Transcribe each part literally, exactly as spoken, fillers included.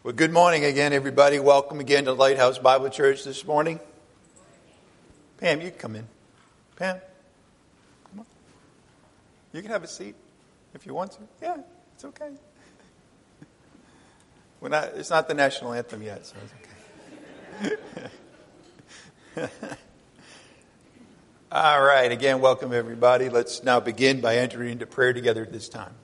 Well, good morning again, everybody. Welcome again to Lighthouse Bible Church this morning. Pam, you can come in. Pam, come on. You can have a seat if you want to. Yeah, it's okay. We're not, it's not the national anthem yet, so it's okay. All right, again, welcome everybody. Let's now begin by entering into prayer together at this time.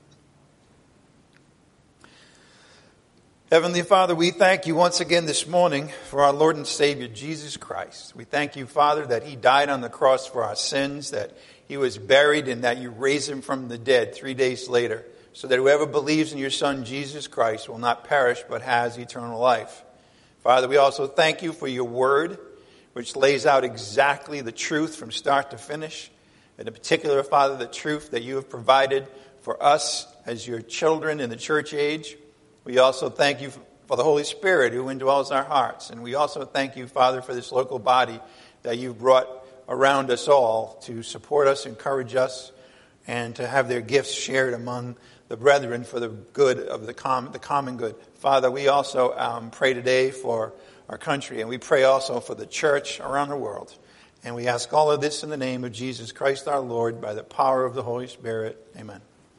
Heavenly Father, we thank you once again this morning for our Lord and Savior, Jesus Christ. We thank you, Father, that he died on the cross for our sins, that he was buried, and that you raised him from the dead three days later, so that whoever believes in your Son, Jesus Christ, will not perish but has eternal life. Father, we also thank you for your word, which lays out exactly the truth from start to finish. And in particular, Father, the truth that you have provided for us as your children in the church age. We also thank you for the Holy Spirit who indwells our hearts. And we also thank you, Father, for this local body that you've brought around us all to support us, encourage us, and to have their gifts shared among the brethren for the good of the, com- the common good. Father, we also um, pray today for our country, and we pray also for the church around the world. And we ask all of this in the name of Jesus Christ our Lord, by the power of the Holy Spirit. Amen.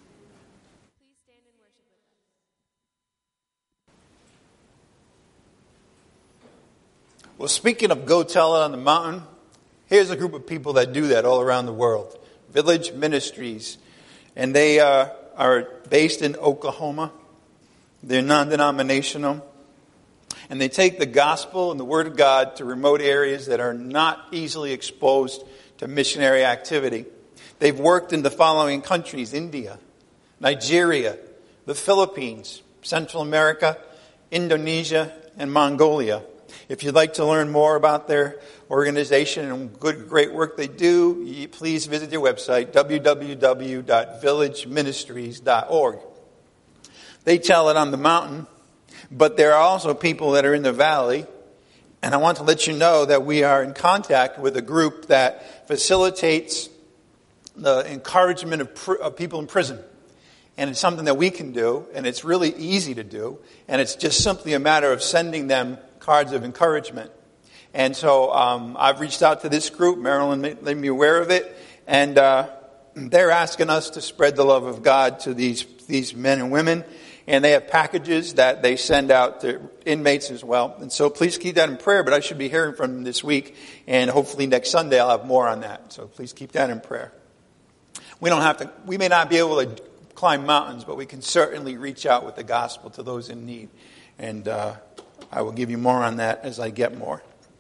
Well, speaking of go tell it on the mountain, here's a group of people that do that all around the world. Village Ministries. And they uh, are based in Oklahoma. They're non-denominational. And they take the gospel and the word of God to remote areas that are not easily exposed to missionary activity. They've worked in the following countries: India, Nigeria, the Philippines, Central America, Indonesia, and Mongolia. If you'd like to learn more about their organization and good, great work they do, please visit their website, w w w dot village ministries dot org. They tell it on the mountain, but there are also people that are in the valley. And I want to let you know that we are in contact with a group that facilitates the encouragement of, pr- of people in prison. And it's something that we can do, and it's really easy to do. And it's just simply a matter of sending them cards of encouragement. And so um, I've reached out to this group. Marilyn made, made me aware of it. And uh, they're asking us to spread the love of God to these, these men and women. And they have packages that they send out to inmates as well. And so please keep that in prayer. But I should be hearing from them this week. And hopefully next Sunday I'll have more on that. So please keep that in prayer. We don't have to, we may not be able to climb mountains, but we can certainly reach out with the gospel to those in need. And uh, I will give you more on that as I get more.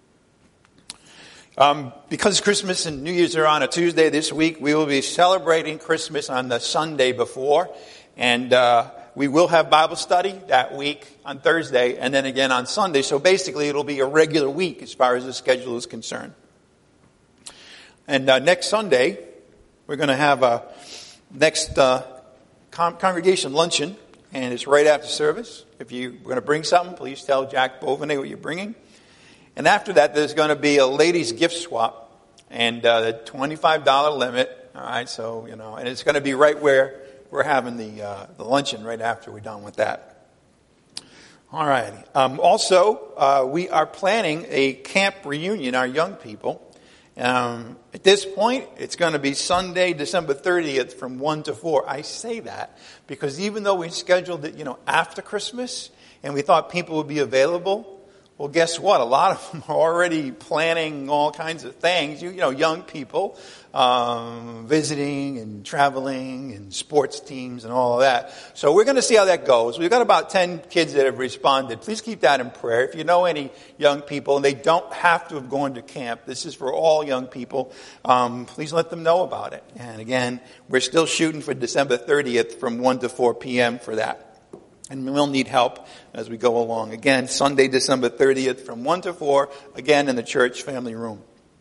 Um, because Christmas and New Year's are on a Tuesday this week, we will be celebrating Christmas on the Sunday before. And uh, we will have Bible study that week on Thursday and then again on Sunday. So basically it'll be a regular week as far as the schedule is concerned. And uh, next Sunday, we're going to have a next uh, con- congregation luncheon. And it's right after service. If you're going to bring something, please tell Jack Bovenet what you're bringing. And after that, there's going to be a ladies' gift swap. And uh, the twenty-five dollars limit. All right, so, you know, and it's going to be right where we're having the uh, the luncheon, right after we're done with that. All right. Um, also, uh, we are planning a camp reunion, our young people. Um, at this point, it's going to be Sunday, December thirtieth from one to four. I say that because even though we scheduled it, you know, after Christmas and we thought people would be available, well, guess what? A lot of them are already planning all kinds of things. You, you know, young people um, visiting and traveling and sports teams and all of that. So we're going to see how that goes. We've got about ten kids that have responded. Please keep that in prayer. If you know any young people, and they don't have to have gone to camp, this is for all young people, um, please let them know about it. And again, we're still shooting for December thirtieth from one to four p.m. for that. And we'll need help as we go along. Again, Sunday, December thirtieth from one to four, again in the church family room.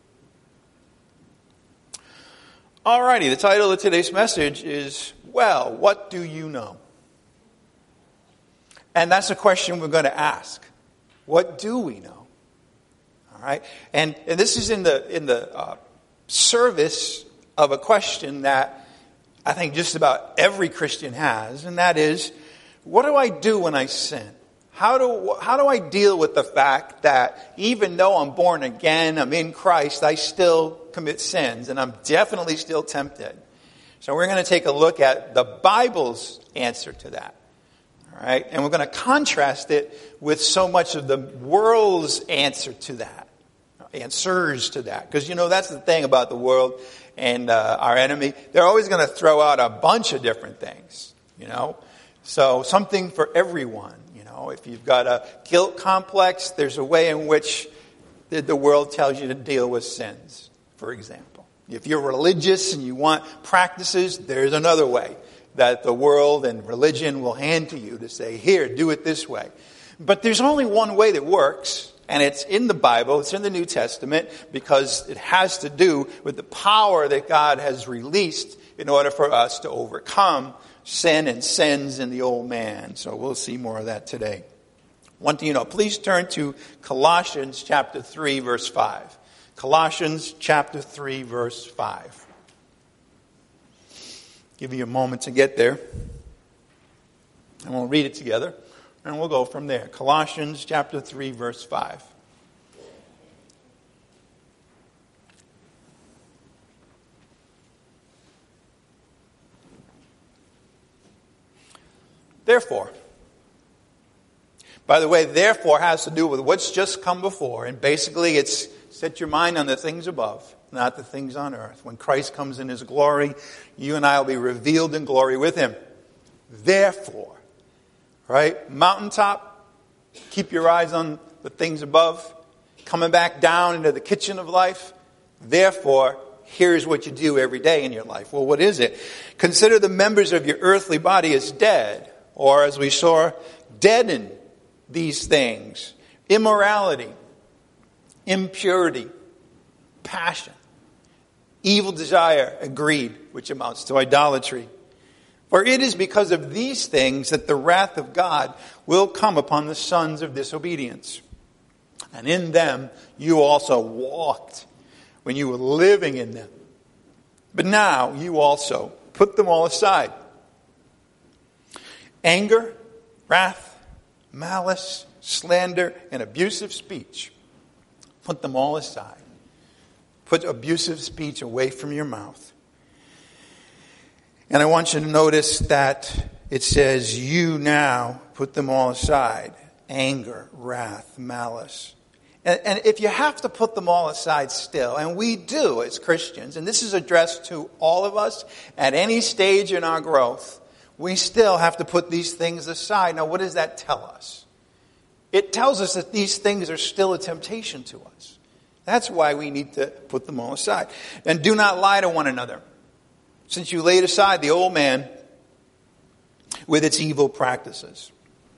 Alrighty, the title of today's message is, well, what do you know? And that's a question we're going to ask. What do we know? All right, and, and this is in the in the uh, service of a question that I think just about every Christian has, and that is, what do I do when I sin? How do, how do I deal with the fact that even though I'm born again, I'm in Christ, I still commit sins, and I'm definitely still tempted? So we're going to take a look at the Bible's answer to that. All right? And we're going to contrast it with so much of the world's answer to that. Answers to that. Because, you know, that's the thing about the world and uh, our enemy. They're always going to throw out a bunch of different things, you know. So something for everyone. If you've got a guilt complex, there's a way in which the world tells you to deal with sins, for example. If you're religious and you want practices, there's another way that the world and religion will hand to you to say, here, do it this way. But there's only one way that works, and it's in the Bible, it's in the New Testament, because it has to do with the power that God has released in order for us to overcome sin and sins in the old man. So we'll see more of that today. One thing you know, please turn to Colossians chapter three, verse five. Colossians chapter three, verse five. Give you a moment to get there. And we'll read it together. And we'll go from there. Colossians chapter three, verse five. Therefore, by the way, therefore has to do with what's just come before. And basically it's set your mind on the things above, not the things on earth. When Christ comes in his glory, you and I will be revealed in glory with him. Therefore, right? Mountaintop, keep your eyes on the things above. Coming back down into the kitchen of life. Therefore, here's what you do every day in your life. Well, what is it? Consider the members of your earthly body as dead. Or as we saw, deaden these things. Immorality, impurity, passion, evil desire, and greed, which amounts to idolatry. For it is because of these things that the wrath of God will come upon the sons of disobedience. And in them you also walked when you were living in them. But now you also put them all aside. Anger, wrath, malice, slander, and abusive speech. Put them all aside. Put abusive speech away from your mouth. And I want you to notice that it says, you now put them all aside. Anger, wrath, malice. And, and if you have to put them all aside still, and we do as Christians, and this is addressed to all of us at any stage in our growth, we still have to put these things aside. Now, what does that tell us? It tells us that these things are still a temptation to us. That's why we need to put them all aside. And do not lie to one another, since you laid aside the old man with its evil practices.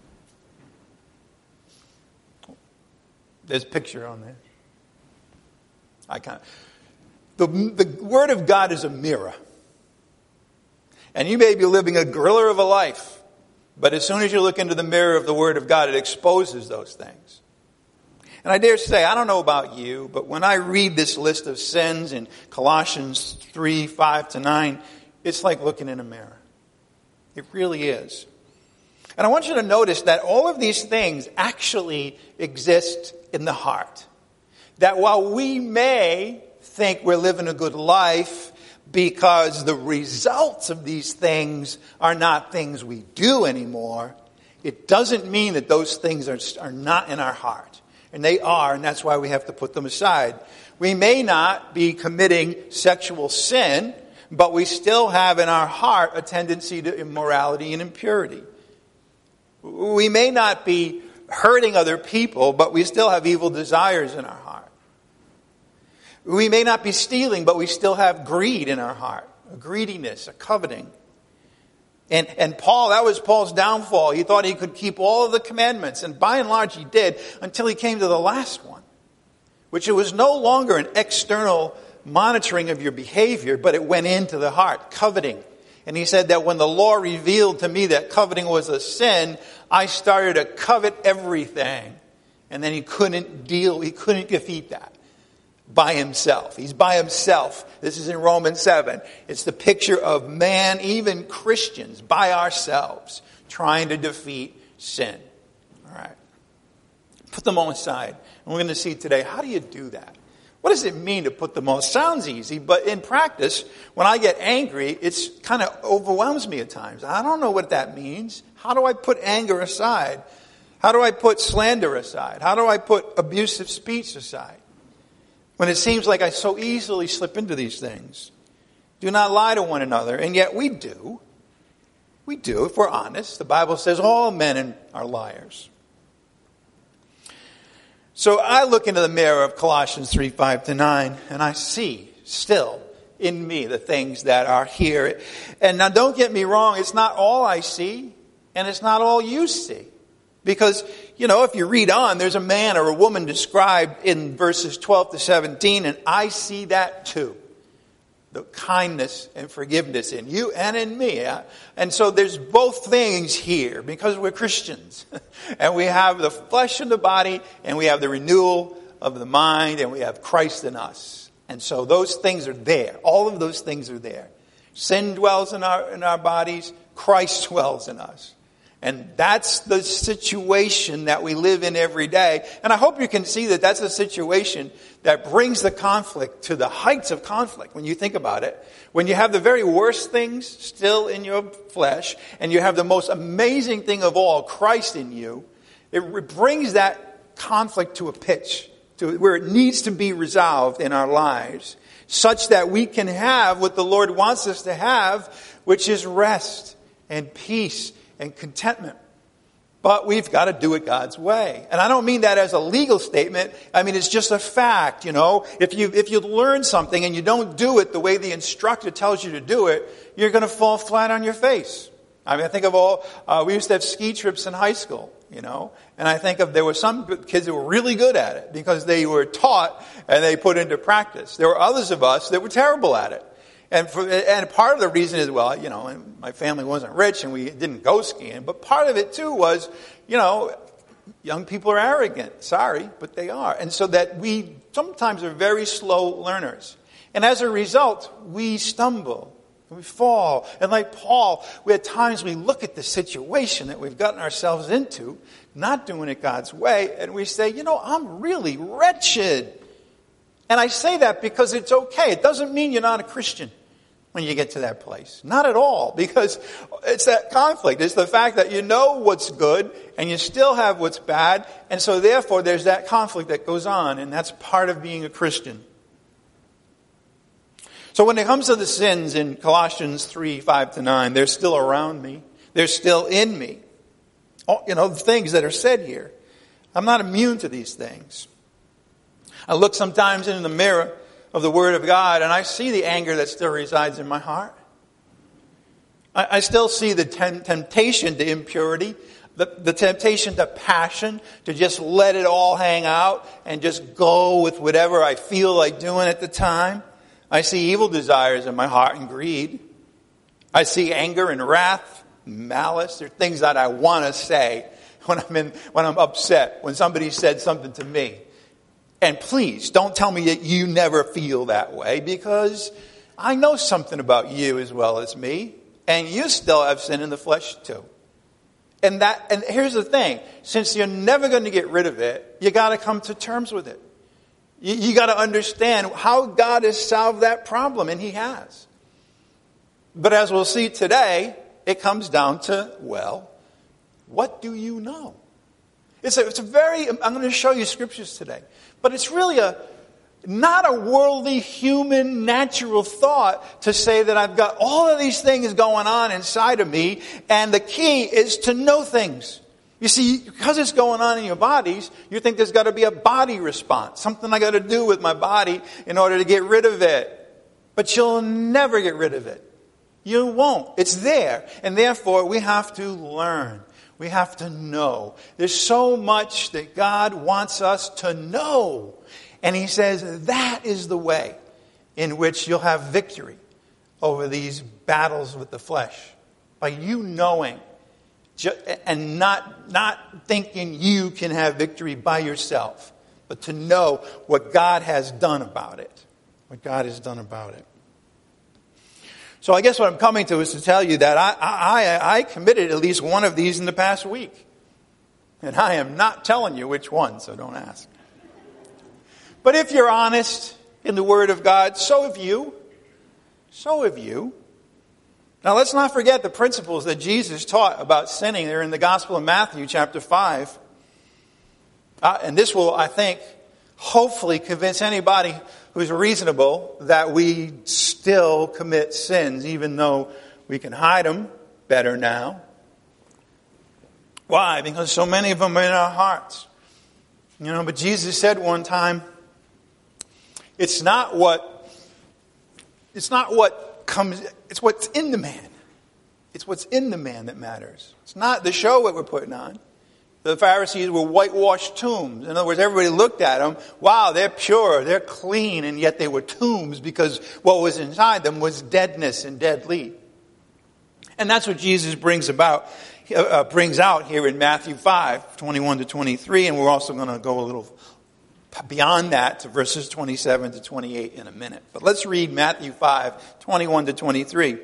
There's a picture on there. I can't. The, the Word of God is a mirror. And you may be living a gorilla of a life, but as soon as you look into the mirror of the Word of God, it exposes those things. And I dare say, I don't know about you, but when I read this list of sins in Colossians three, five to nine, it's like looking in a mirror. It really is. And I want you to notice that all of these things actually exist in the heart. That while we may think we're living a good life, because the results of these things are not things we do anymore, it doesn't mean that those things are, are not in our heart. And they are, and that's why we have to put them aside. We may not be committing sexual sin, but we still have in our heart a tendency to immorality and impurity. We may not be hurting other people, but we still have evil desires in our heart. We may not be stealing, but we still have greed in our heart. A greediness, a coveting. And, and Paul, that was Paul's downfall. He thought he could keep all of the commandments. And by and large he did until he came to the last one. Which it was no longer an external monitoring of your behavior, but it went into the heart. Coveting. And he said that when the law revealed to me that coveting was a sin, I started to covet everything. And then he couldn't deal, he couldn't defeat that. By himself. He's by himself. This is in Romans seven. It's the picture of man, even Christians, by ourselves, trying to defeat sin. All right. Put them all aside. And we're going to see today, how do you do that? What does it mean to put them all? It sounds easy, but in practice, when I get angry, it's kind of overwhelms me at times. I don't know what that means. How do I put anger aside? How do I put slander aside? How do I put abusive speech aside? When it seems like I so easily slip into these things. Do not lie to one another, and yet we do. We do, if we're honest. The Bible says all men are liars. So I look into the mirror of Colossians three, five to nine, and I see still in me the things that are here. And now don't get me wrong, it's not all I see, and it's not all you see. Because, you know, if you read on, there's a man or a woman described in verses twelve to seventeen, and I see that too. The kindness and forgiveness in you and in me. And so there's both things here because we're Christians. And we have the flesh in the body, and we have the renewal of the mind, and we have Christ in us. And so those things are there. All of those things are there. Sin dwells in our, in our bodies. Christ dwells in us. And that's the situation that we live in every day. And I hope you can see that that's a situation that brings the conflict to the heights of conflict when you think about it. When you have the very worst things still in your flesh, and you have the most amazing thing of all, Christ in you, it brings that conflict to a pitch, to where it needs to be resolved in our lives, such that we can have what the Lord wants us to have, which is rest and peace and contentment. But we've got to do it God's way. And I don't mean that as a legal statement. I mean, it's just a fact, you know. If you if you learn something and you don't do it the way the instructor tells you to do it, you're going to fall flat on your face. I mean, I think of all, uh, we used to have ski trips in high school, you know. And I think of, there were some kids that were really good at it because they were taught and they put into practice. There were others of us that were terrible at it. And for, and part of the reason is, well, you know, my family wasn't rich and we didn't go skiing. But part of it, too, was, you know, young people are arrogant. Sorry, but they are. And so that we sometimes are very slow learners. And as a result, we stumble. We fall. And like Paul, we at times we look at the situation that we've gotten ourselves into, not doing it God's way, and we say, you know, I'm really wretched. And I say that because it's okay. It doesn't mean you're not a Christian when you get to that place. Not at all. Because it's that conflict. It's the fact that you know what's good and you still have what's bad. And so therefore there's that conflict that goes on. And that's part of being a Christian. So when it comes to the sins in Colossians three, five to nine, they're still around me. They're still in me. All, you know, the things that are said here. I'm not immune to these things. I look sometimes in the mirror of the Word of God and I see the anger that still resides in my heart. I, I still see the tem- temptation to impurity, the, the temptation to passion, to just let it all hang out and just go with whatever I feel like doing at the time. I see evil desires in my heart and greed. I see anger and wrath, malice. They're things that I want to say when I'm in, when I'm upset, when somebody said something to me. And please, don't tell me that you never feel that way, because I know something about you as well as me, and you still have sin in the flesh too. And that, and here's the thing, since you're never going to get rid of it, you got to come to terms with it. You, you got to understand how God has solved that problem, and He has. But as we'll see today, it comes down to, well, what do you know? It's a, it's a very, I'm going to show you scriptures today. But it's really a not a worldly, human, natural thought to say that I've got all of these things going on inside of me, and the key is to know things. You see, because it's going on in your bodies, you think there's got to be a body response, something I got to do with my body in order to get rid of it. But you'll never get rid of it. You won't. It's there. And therefore, we have to learn. We have to know. There's so much that God wants us to know. And He says that is the way in which you'll have victory over these battles with the flesh. By you knowing and not, not thinking you can have victory by yourself, but to know what God has done about it. What God has done about it. So I guess what I'm coming to is to tell you that I, I, I committed at least one of these in the past week. And I am not telling you which one, so don't ask. But if you're honest in the Word of God, so have you. So have you. Now let's not forget the principles that Jesus taught about sinning. They're in the Gospel of Matthew chapter five. Uh, and this will, I think, hopefully convince anybody who's reasonable that we still commit sins, even though we can hide them better now. Why? Because so many of them are in our hearts. You know, but Jesus said one time, it's not what, it's not what comes, it's what's in the man. It's what's in the man that matters. It's not the show that we're putting on. The Pharisees were whitewashed tombs. In other words, everybody looked at them. Wow, they're pure, they're clean, and yet they were tombs because what was inside them was deadness and deadly. And that's what Jesus brings about, uh, brings out here in Matthew five, twenty-one to twenty-three, and we're also going to go a little beyond that to verses twenty-seven to twenty-eight in a minute. But let's read Matthew five, twenty-one to twenty-three.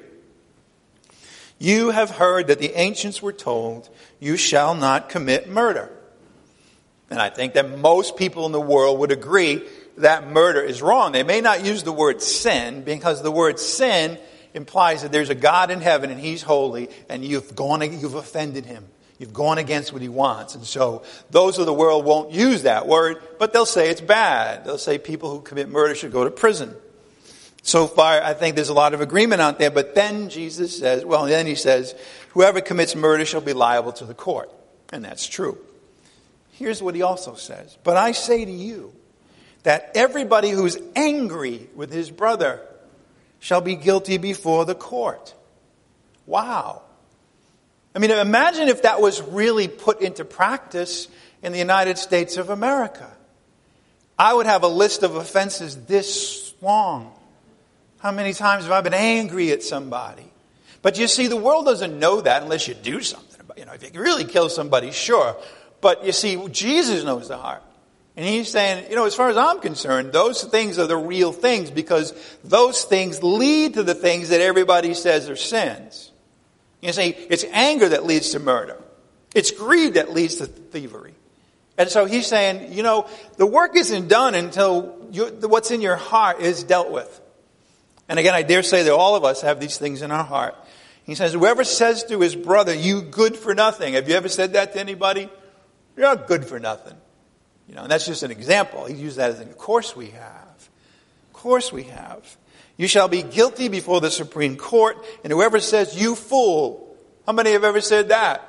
You have heard that the ancients were told, you shall not commit murder. And I think that most people in the world would agree that murder is wrong. They may not use the word sin because the word sin implies that there's a God in heaven and He's holy and you've gone, you've offended Him. You've gone against what He wants. And so those of the world won't use that word, but they'll say it's bad. They'll say people who commit murder should go to prison. So far, I think there's a lot of agreement out there. But then Jesus says, well, then He says, whoever commits murder shall be liable to the court. And that's true. Here's what He also says. But I say to you that everybody who's angry with his brother shall be guilty before the court. Wow. I mean, imagine if that was really put into practice in the United States of America. I would have a list of offenses this long. How many times have I been angry at somebody? But you see, the world doesn't know that unless you do something about it. You know, if you really kill somebody, sure. But you see, Jesus knows the heart. And He's saying, you know, as far as I'm concerned, those things are the real things because those things lead to the things that everybody says are sins. You see, it's anger that leads to murder. It's greed that leads to thievery. And so He's saying, you know, the work isn't done until you, what's in your heart is dealt with. And again, I dare say that all of us have these things in our heart. He says, whoever says to his brother, you good for nothing. Have you ever said that to anybody? You're not good for nothing. You know, and that's just an example. He used that as an, of course we have. Of course we have. You shall be guilty before the Supreme Court, and whoever says, you fool. How many have ever said that?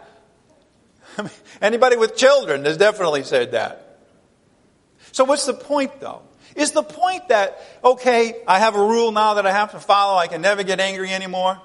Anybody with children has definitely said that. So what's the point, though? Is the point that, okay, I have a rule now that I have to follow, I can never get angry anymore?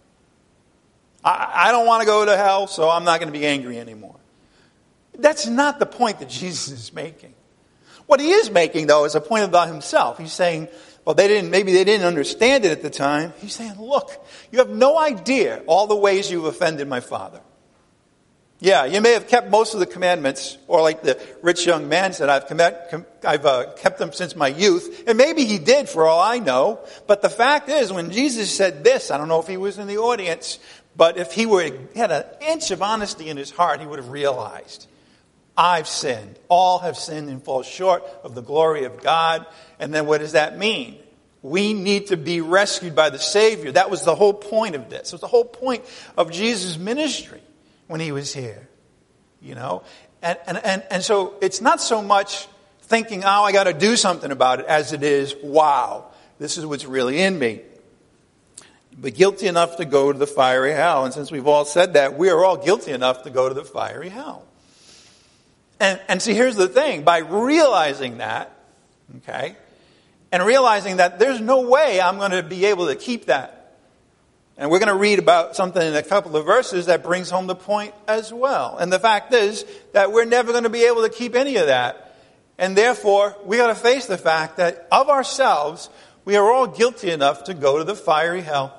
I, I don't want to go to hell, so I'm not going to be angry anymore. That's not the point that Jesus is making. What He is making, though, is a point about Himself. He's saying, well, they didn't, maybe they didn't understand it at the time. He's saying, look, you have no idea all the ways you've offended my Father. Yeah, you may have kept most of the commandments, or like the rich young man said, I've, com- I've uh, kept them since my youth. And maybe he did, for all I know. But the fact is, when Jesus said this, I don't know if he was in the audience, but if he were had an inch of honesty in his heart, he would have realized, I've sinned. All have sinned and fall short of the glory of God. And then what does that mean? We need to be rescued by the Savior. That was the whole point of this. It was the whole point of Jesus' ministry when He was here. You know? And, and, and, and so it's not so much thinking, oh, I got to do something about it, as it is, wow, this is what's really in me. But guilty enough to go to the fiery hell. And since we've all said that, we are all guilty enough to go to the fiery hell. And, and see, here's the thing. By realizing that, okay, and realizing that there's no way I'm going to be able to keep that. And we're going to read about something in a couple of verses that brings home the point as well. And the fact is that we're never going to be able to keep any of that. And therefore, we got to face the fact that of ourselves, we are all guilty enough to go to the fiery hell.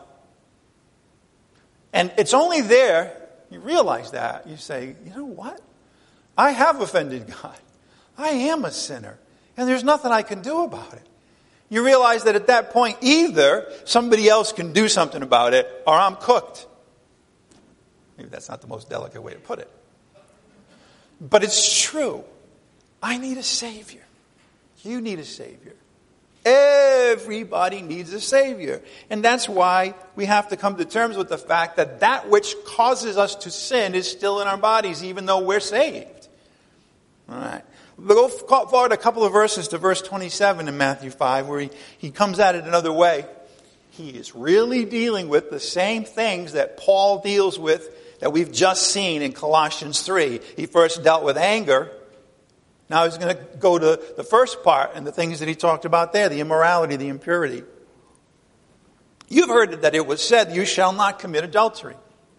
And it's only there, you realize that, you say, you know what? I have offended God. I am a sinner. And there's nothing I can do about it. You realize that at that point, either somebody else can do something about it, or I'm cooked. Maybe that's not the most delicate way to put it. But it's true. I need a Savior. You need a Savior. Everybody needs a Savior. And that's why we have to come to terms with the fact that that which causes us to sin is still in our bodies, even though we're saved. All right. We'll go forward a couple of verses to verse twenty-seven in Matthew five, where he, he comes at it another way. He is really dealing with the same things that Paul deals with that we've just seen in Colossians three. He first dealt with anger. Now he's going to go to the first part and the things that he talked about there, the immorality, the impurity. You've heard that it was said, you shall not commit adultery.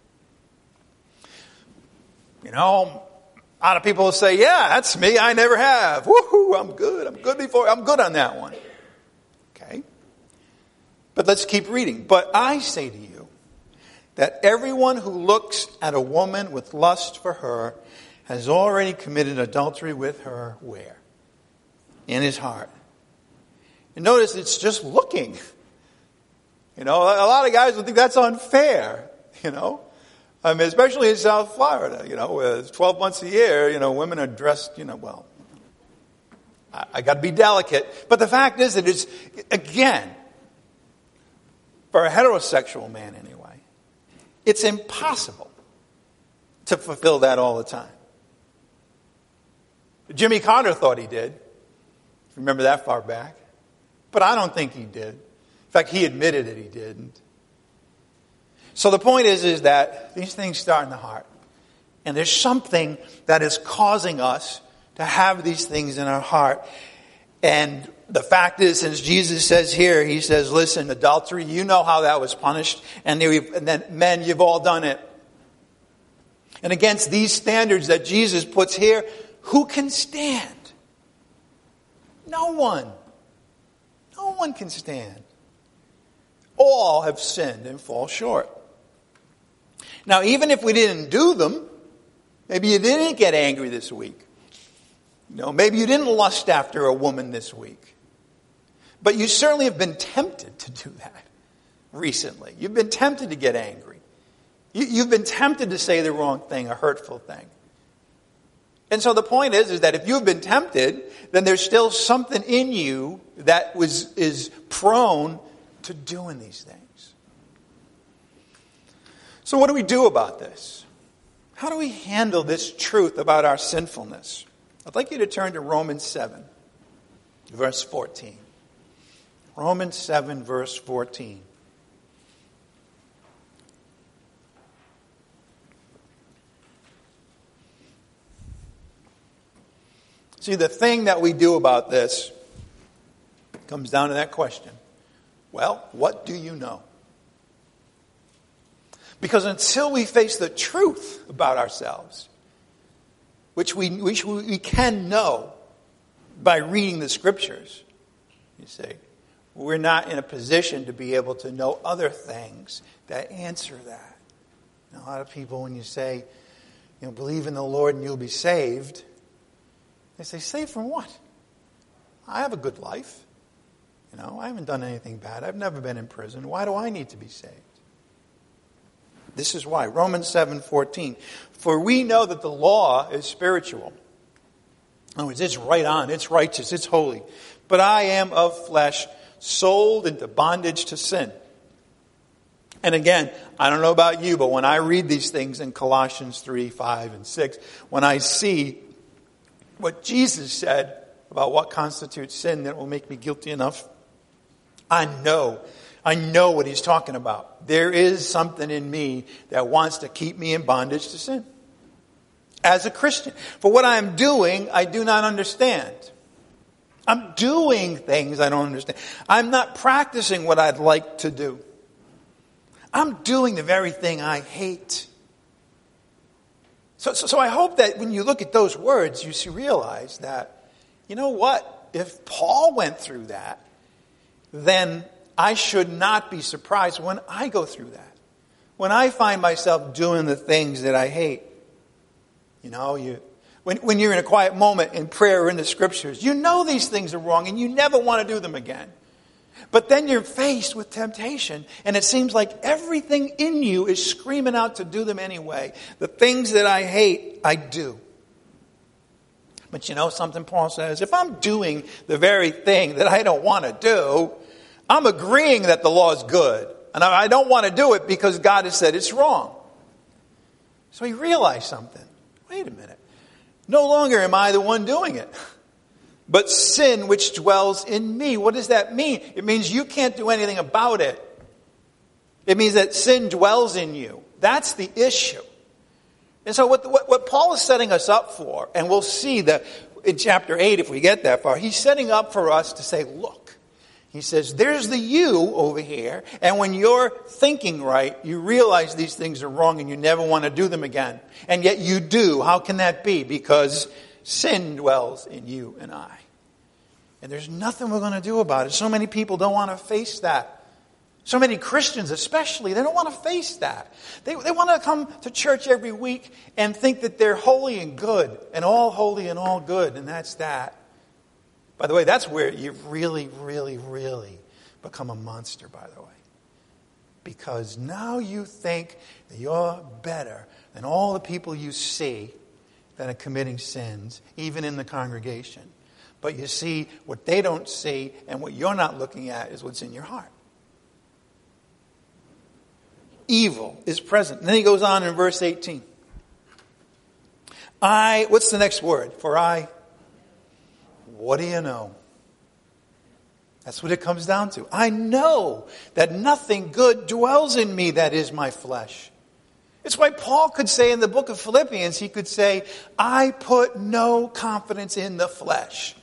You know, a lot of people will say, yeah, that's me, I never have. Woohoo, I'm good, I'm good before, I'm good on that one. Okay. But let's keep reading. But I say to you that everyone who looks at a woman with lust for her has already committed adultery with her where? In his heart. And notice it's just looking. You know, a lot of guys would think that's unfair, you know. I mean, especially in South Florida, you know, where twelve months a year, you know, women are dressed, you know, well, I, I got to be delicate. But the fact is that it's, again, for a heterosexual man anyway, it's impossible to fulfill that all the time. Jimmy Carter thought he did. Remember that far back? But I don't think he did. In fact, he admitted that he didn't. So the point is, is that these things start in the heart. And there's something that is causing us to have these things in our heart. And the fact is, since Jesus says here, he says, listen, adultery, you know how that was punished. And then men, you've all done it. And against these standards that Jesus puts here, who can stand? No one. No one can stand. All have sinned and fall short. Now, even if we didn't do them, maybe you didn't get angry this week. You know, maybe you didn't lust after a woman this week. But you certainly have been tempted to do that recently. You've been tempted to get angry. You, you've been tempted to say the wrong thing, a hurtful thing. And so the point is, is that if you've been tempted, then there's still something in you that was is prone to doing these things. So what do we do about this? How do we handle this truth about our sinfulness? I'd like you to turn to Romans seven, verse fourteen. Romans seven, verse fourteen. See, the thing that we do about this comes down to that question. Well, what do you know? Because until we face the truth about ourselves, which we, which we can know by reading the scriptures, you see, we're not in a position to be able to know other things that answer that. You know, a lot of people, when you say, you know, believe in the Lord and you'll be saved, they say, saved from what? I have a good life. You know, I haven't done anything bad. I've never been in prison. Why do I need to be saved? This is why. Romans seven fourteen. For we know that the law is spiritual. In other words, it's right on. It's righteous. It's holy. But I am of flesh, sold into bondage to sin. And again, I don't know about you, but when I read these things in Colossians three, five, and six, when I see what Jesus said about what constitutes sin that will make me guilty enough, I know, I know what he's talking about. There is something in me that wants to keep me in bondage to sin. As a Christian. For what I'm doing, I do not understand. I'm doing things I don't understand. I'm not practicing what I'd like to do. I'm doing the very thing I hate. So, so, so I hope that when you look at those words, you realize that, you know what? If Paul went through that, then I should not be surprised when I go through that. When I find myself doing the things that I hate. You know, you when, when you're in a quiet moment in prayer or in the scriptures, you know these things are wrong and you never want to do them again. But then you're faced with temptation, and it seems like everything in you is screaming out to do them anyway. The things that I hate, I do. But you know something, Paul says? If I'm doing the very thing that I don't want to do, I'm agreeing that the law is good. And I don't want to do it because God has said it's wrong. So he realized something. Wait a minute. No longer am I the one doing it, but sin which dwells in me. What does that mean? It means you can't do anything about it. It means that sin dwells in you. That's the issue. And so what, what, what Paul is setting us up for, and we'll see that in chapter eight if we get that far, he's setting up for us to say, look, he says, there's the you over here, and when you're thinking right, you realize these things are wrong and you never want to do them again. And yet you do. How can that be? Because sin dwells in you and I. And there's nothing we're going to do about it. So many people don't want to face that. So many Christians especially, they don't want to face that. They, they want to come to church every week and think that they're holy and good, and all holy and all good, and that's that. By the way, that's where you've really, really, really become a monster, by the way. Because now you think that you're better than all the people you see that are committing sins, even in the congregation. But you see, what they don't see and what you're not looking at is what's in your heart. Evil is present. And then he goes on in verse eighteen. I, what's the next word? For I, what do you know? That's what it comes down to. I know that nothing good dwells in me, that is my flesh. It's why Paul could say in the book of Philippians, he could say, I put no confidence in the flesh.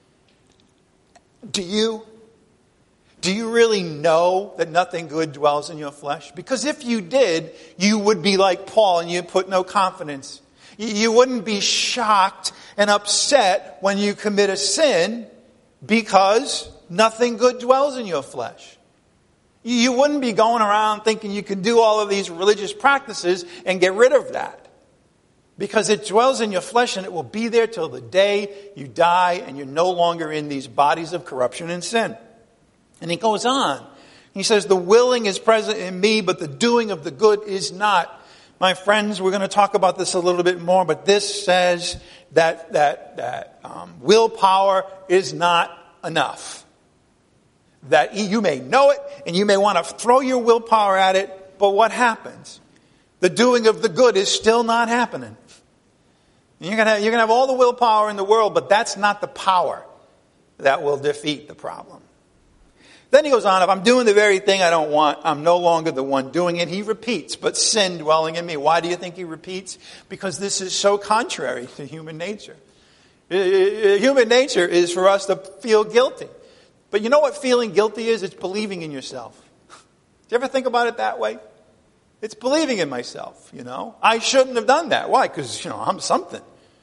Do you? Do you really know that nothing good dwells in your flesh? Because if you did, you would be like Paul and you'd put no confidence. You wouldn't be shocked and upset when you commit a sin because nothing good dwells in your flesh. You wouldn't be going around thinking you can do all of these religious practices and get rid of that. Because it dwells in your flesh and it will be there till the day you die and you're no longer in these bodies of corruption and sin. And he goes on. He says, the willing is present in me, but the doing of the good is not. My friends, we're going to talk about this a little bit more, but this says that that that um, willpower is not enough. That you may know it, and you may want to throw your willpower at it, but what happens? The doing of the good is still not happening. You're going to have, you're going to have all the willpower in the world, but that's not the power that will defeat the problem. Then he goes on, if I'm doing the very thing I don't want, I'm no longer the one doing it. He repeats, but sin dwelling in me. Why do you think he repeats? Because this is so contrary to human nature. Human nature is for us to feel guilty. But you know what feeling guilty is? It's believing in yourself. Do you ever think about it that way? It's believing in myself, you know. I shouldn't have done that. Why? Because, you know, I'm something.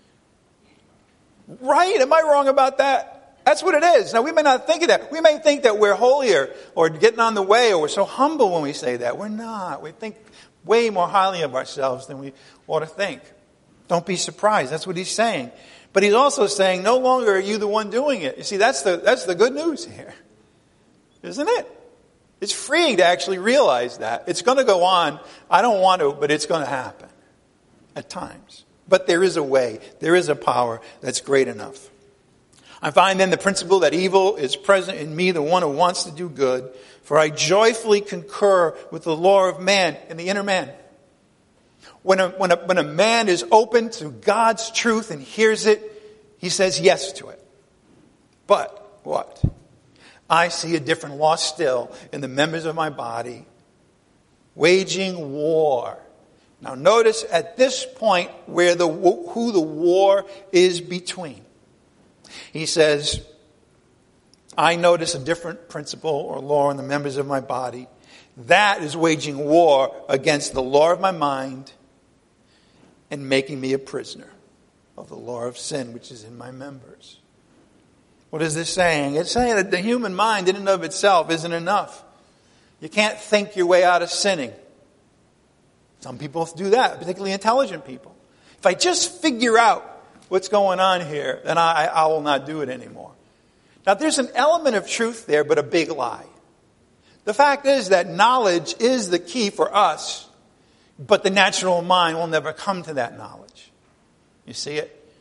Right? Am I wrong about that? That's what it is. Now, we may not think of that. We may think that we're holier or getting on the way or we're so humble when we say that. We're not. We think way more highly of ourselves than we ought to think. Don't be surprised. That's what he's saying. But he's also saying, no longer are you the one doing it. You see, that's the, that's the good news here. Isn't it? It's freeing to actually realize that. It's going to go on. I don't want to, but it's going to happen at times. But there is a way. There is a power that's great enough. I find then the principle that evil is present in me, the one who wants to do good, for I joyfully concur with the law of man in the inner man. When a, when a, when a man is open to God's truth and hears it, he says yes to it. But what? I see a different law still in the members of my body, waging war. Now notice at this point where the who the war is between. He says, I notice a different principle or law in the members of my body. That is waging war against the law of my mind and making me a prisoner of the law of sin which is in my members. What is this saying? It's saying that the human mind in and of itself isn't enough. You can't think your way out of sinning. Some people do that, particularly intelligent people. If I just figure out what's going on here, then I, I will not do it anymore. Now, there's an element of truth there, but a big lie. The fact is that knowledge is the key for us, but the natural mind will never come to that knowledge. You see it?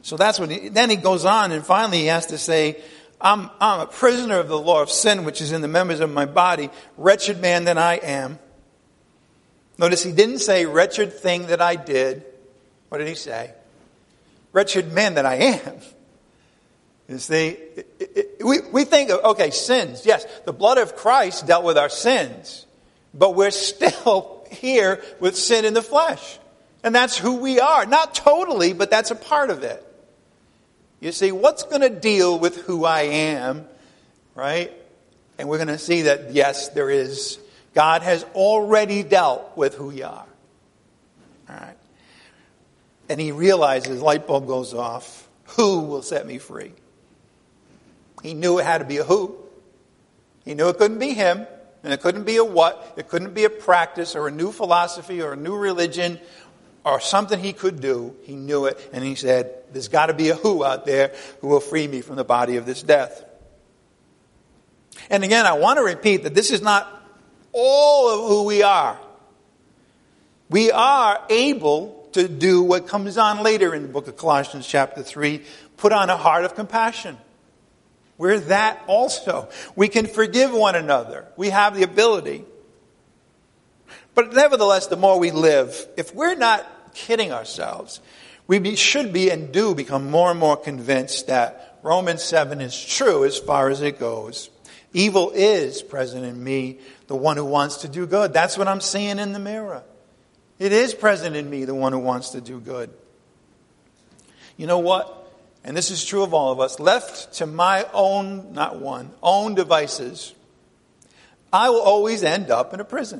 So that's what he, then he goes on and finally he has to say, I'm, I'm a prisoner of the law of sin, which is in the members of my body. Wretched man that I am. Notice he didn't say wretched thing that I did. What did he say? Wretched man that I am. You see, it, it, we, we think of, okay, sins. Yes, the blood of Christ dealt with our sins. But we're still here with sin in the flesh. And that's who we are. Not totally, but that's a part of it. You see, what's going to deal with who I am, right? And we're going to see that, yes, there is. God has already dealt with who you are. All right. And he realizes, light bulb goes off, who will set me free? He knew it had to be a who. He knew it couldn't be him, and it couldn't be a what. It couldn't be a practice or a new philosophy or a new religion or something he could do. He knew it, and he said, there's got to be a who out there who will free me from the body of this death. And again, I want to repeat that this is not all of who we are. We are able to do what comes on later in the book of Colossians chapter three, put on a heart of compassion. We're that also. We can forgive one another. We have the ability. But nevertheless, the more we live, if we're not kidding ourselves, we be, should be and do become more and more convinced that Romans seven is true as far as it goes. Evil is present in me, the one who wants to do good. That's what I'm seeing in the mirror. It is present in me, the one who wants to do good. You know what? And this is true of all of us. Left to my own, not one, own devices, I will always end up in a prison.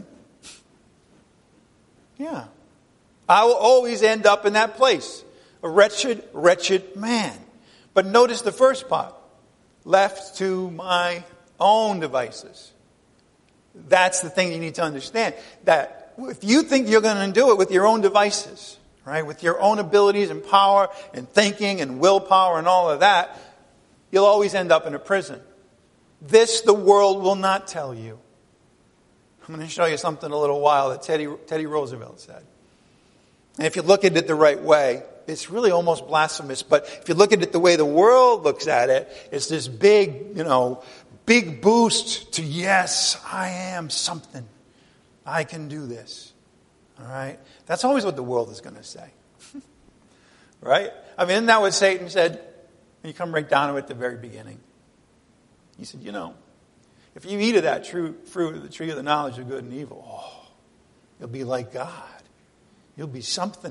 Yeah. I will always end up in that place. A wretched, wretched man. But notice the first part. Left to my own devices. That's the thing you need to understand. That if you think you're going to do it with your own devices, right, with your own abilities and power and thinking and willpower and all of that, you'll always end up in a prison. This the world will not tell you. I'm going to show you something a little while that Teddy, Teddy Roosevelt said. And if you look at it the right way, it's really almost blasphemous. But if you look at it the way the world looks at it, it's this big, you know, big boost to, yes, I am something. I can do this. All right? That's always what the world is going to say. Right? I mean, isn't that what Satan said? You come right down to it at the very beginning. He said, you know, if you eat of that true fruit of the tree of the knowledge of good and evil, oh, you'll be like God. You'll be something.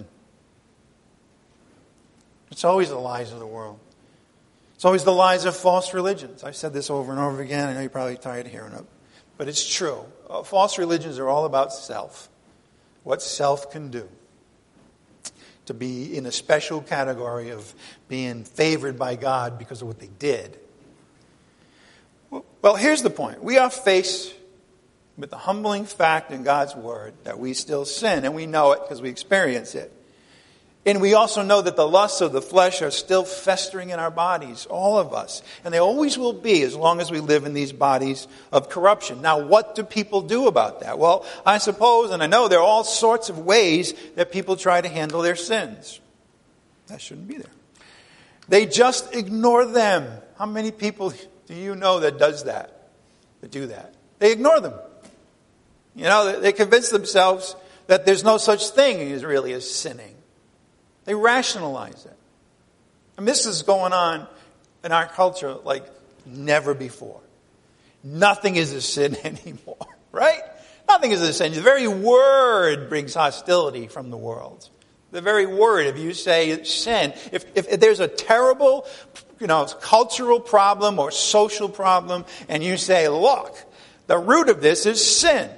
It's always the lies of the world. It's always the lies of false religions. I've said this over and over again. I know you're probably tired of hearing it. But it's true. Uh, false religions are all about self. What self can do. To be in a special category of being favored by God because of what they did. Well, here's the point. We are faced with the humbling fact in God's Word that we still sin. And we know it because we experience it. And we also know that the lusts of the flesh are still festering in our bodies, all of us. And they always will be as long as we live in these bodies of corruption. Now, what do people do about that? Well, I suppose, and I know there are all sorts of ways that people try to handle their sins. That shouldn't be there. They just ignore them. How many people do you know that does that? That do that? They ignore them. You know, they convince themselves that there's no such thing as really as sinning. They rationalize it. And this is going on in our culture like never before. Nothing is a sin anymore, right? Nothing is a sin. The very word brings hostility from the world. The very word, if you say sin, if, if, if there's a terrible, you know, cultural problem or social problem, and you say, look, the root of this is sin.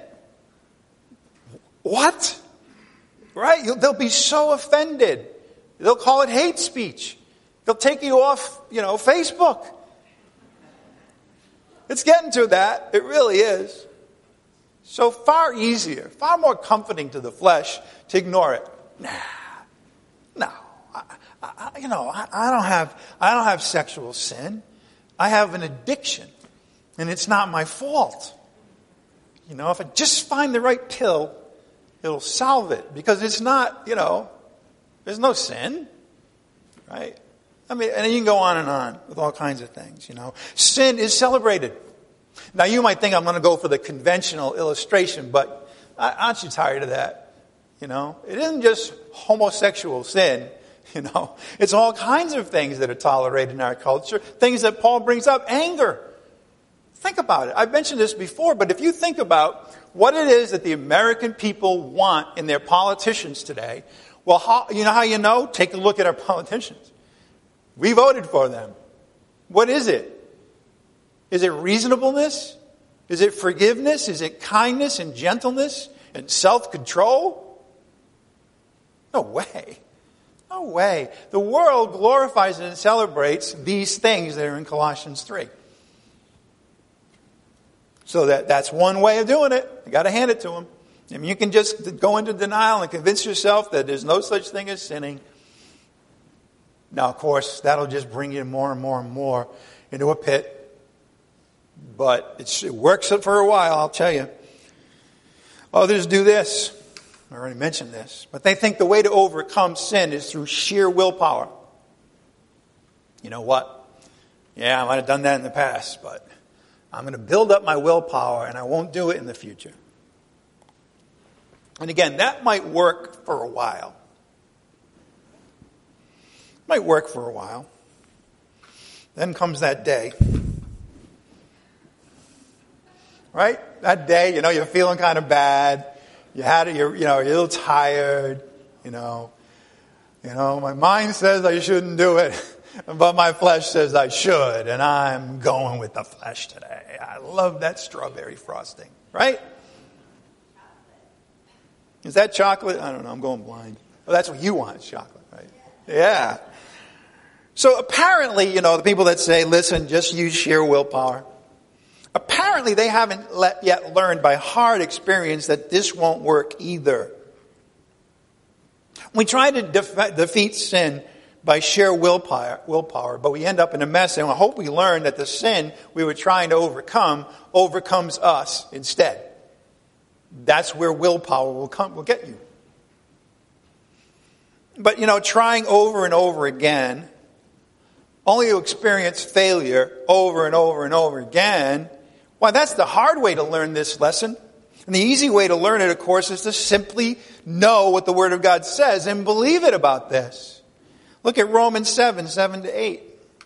What? Right? You'll, they'll be so offended. They'll call it hate speech. They'll take you off, you know, Facebook. It's getting to that. It really is. So far easier, far more comforting to the flesh to ignore it. Nah, no, I, I, you know, I, I don't have, I don't have sexual sin. I have an addiction, and it's not my fault. You know, if I just find the right pill, it'll solve it because it's not, you know, there's no sin, right? I mean, and you can go on and on with all kinds of things, you know. Sin is celebrated. Now, you might think I'm going to go for the conventional illustration, but aren't you tired of that? You know, it isn't just homosexual sin, you know. It's all kinds of things that are tolerated in our culture, things that Paul brings up. Anger. Think about it. I've mentioned this before, but if you think about what it is that the American people want in their politicians today, well, how, you know how you know? Take a look at our politicians. We voted for them. What is it? Is it reasonableness? Is it forgiveness? Is it kindness and gentleness and self-control? No way. No way. The world glorifies and celebrates these things that are in Colossians three. So that, that's one way of doing it. You got to hand it to them. I mean, you can just go into denial and convince yourself that there's no such thing as sinning. Now, of course, that'll just bring you more and more and more into a pit. But it's, it works for a while, I'll tell you. Others do this. I already mentioned this. But they think the way to overcome sin is through sheer willpower. You know what? Yeah, I might have done that in the past, but I'm going to build up my willpower and I won't do it in the future. And again, that might work for a while. Might work for a while. Then comes that day. Right? That day, you know, you're feeling kind of bad. You had it, you're, you know, you're a little tired. You know, you know, my mind says I shouldn't do it, but my flesh says I should, and I'm going with the flesh today. I love that strawberry frosting. Right? Is that chocolate? I don't know. I'm going blind. Well, that's what you want, is chocolate, right? Yeah. So apparently, you know, the people that say, listen, just use sheer willpower. Apparently they haven't let, yet learned by hard experience that this won't work either. We try to def- defeat sin by sheer willpower, willpower, but we end up in a mess. And I hope we learn that the sin we were trying to overcome overcomes us instead. That's where willpower will come, will get you. But, you know, trying over and over again, only to experience failure over and over and over again, why, that's the hard way to learn this lesson. And the easy way to learn it, of course, is to simply know what the Word of God says and believe it about this. Look at Romans seven, seven to eight.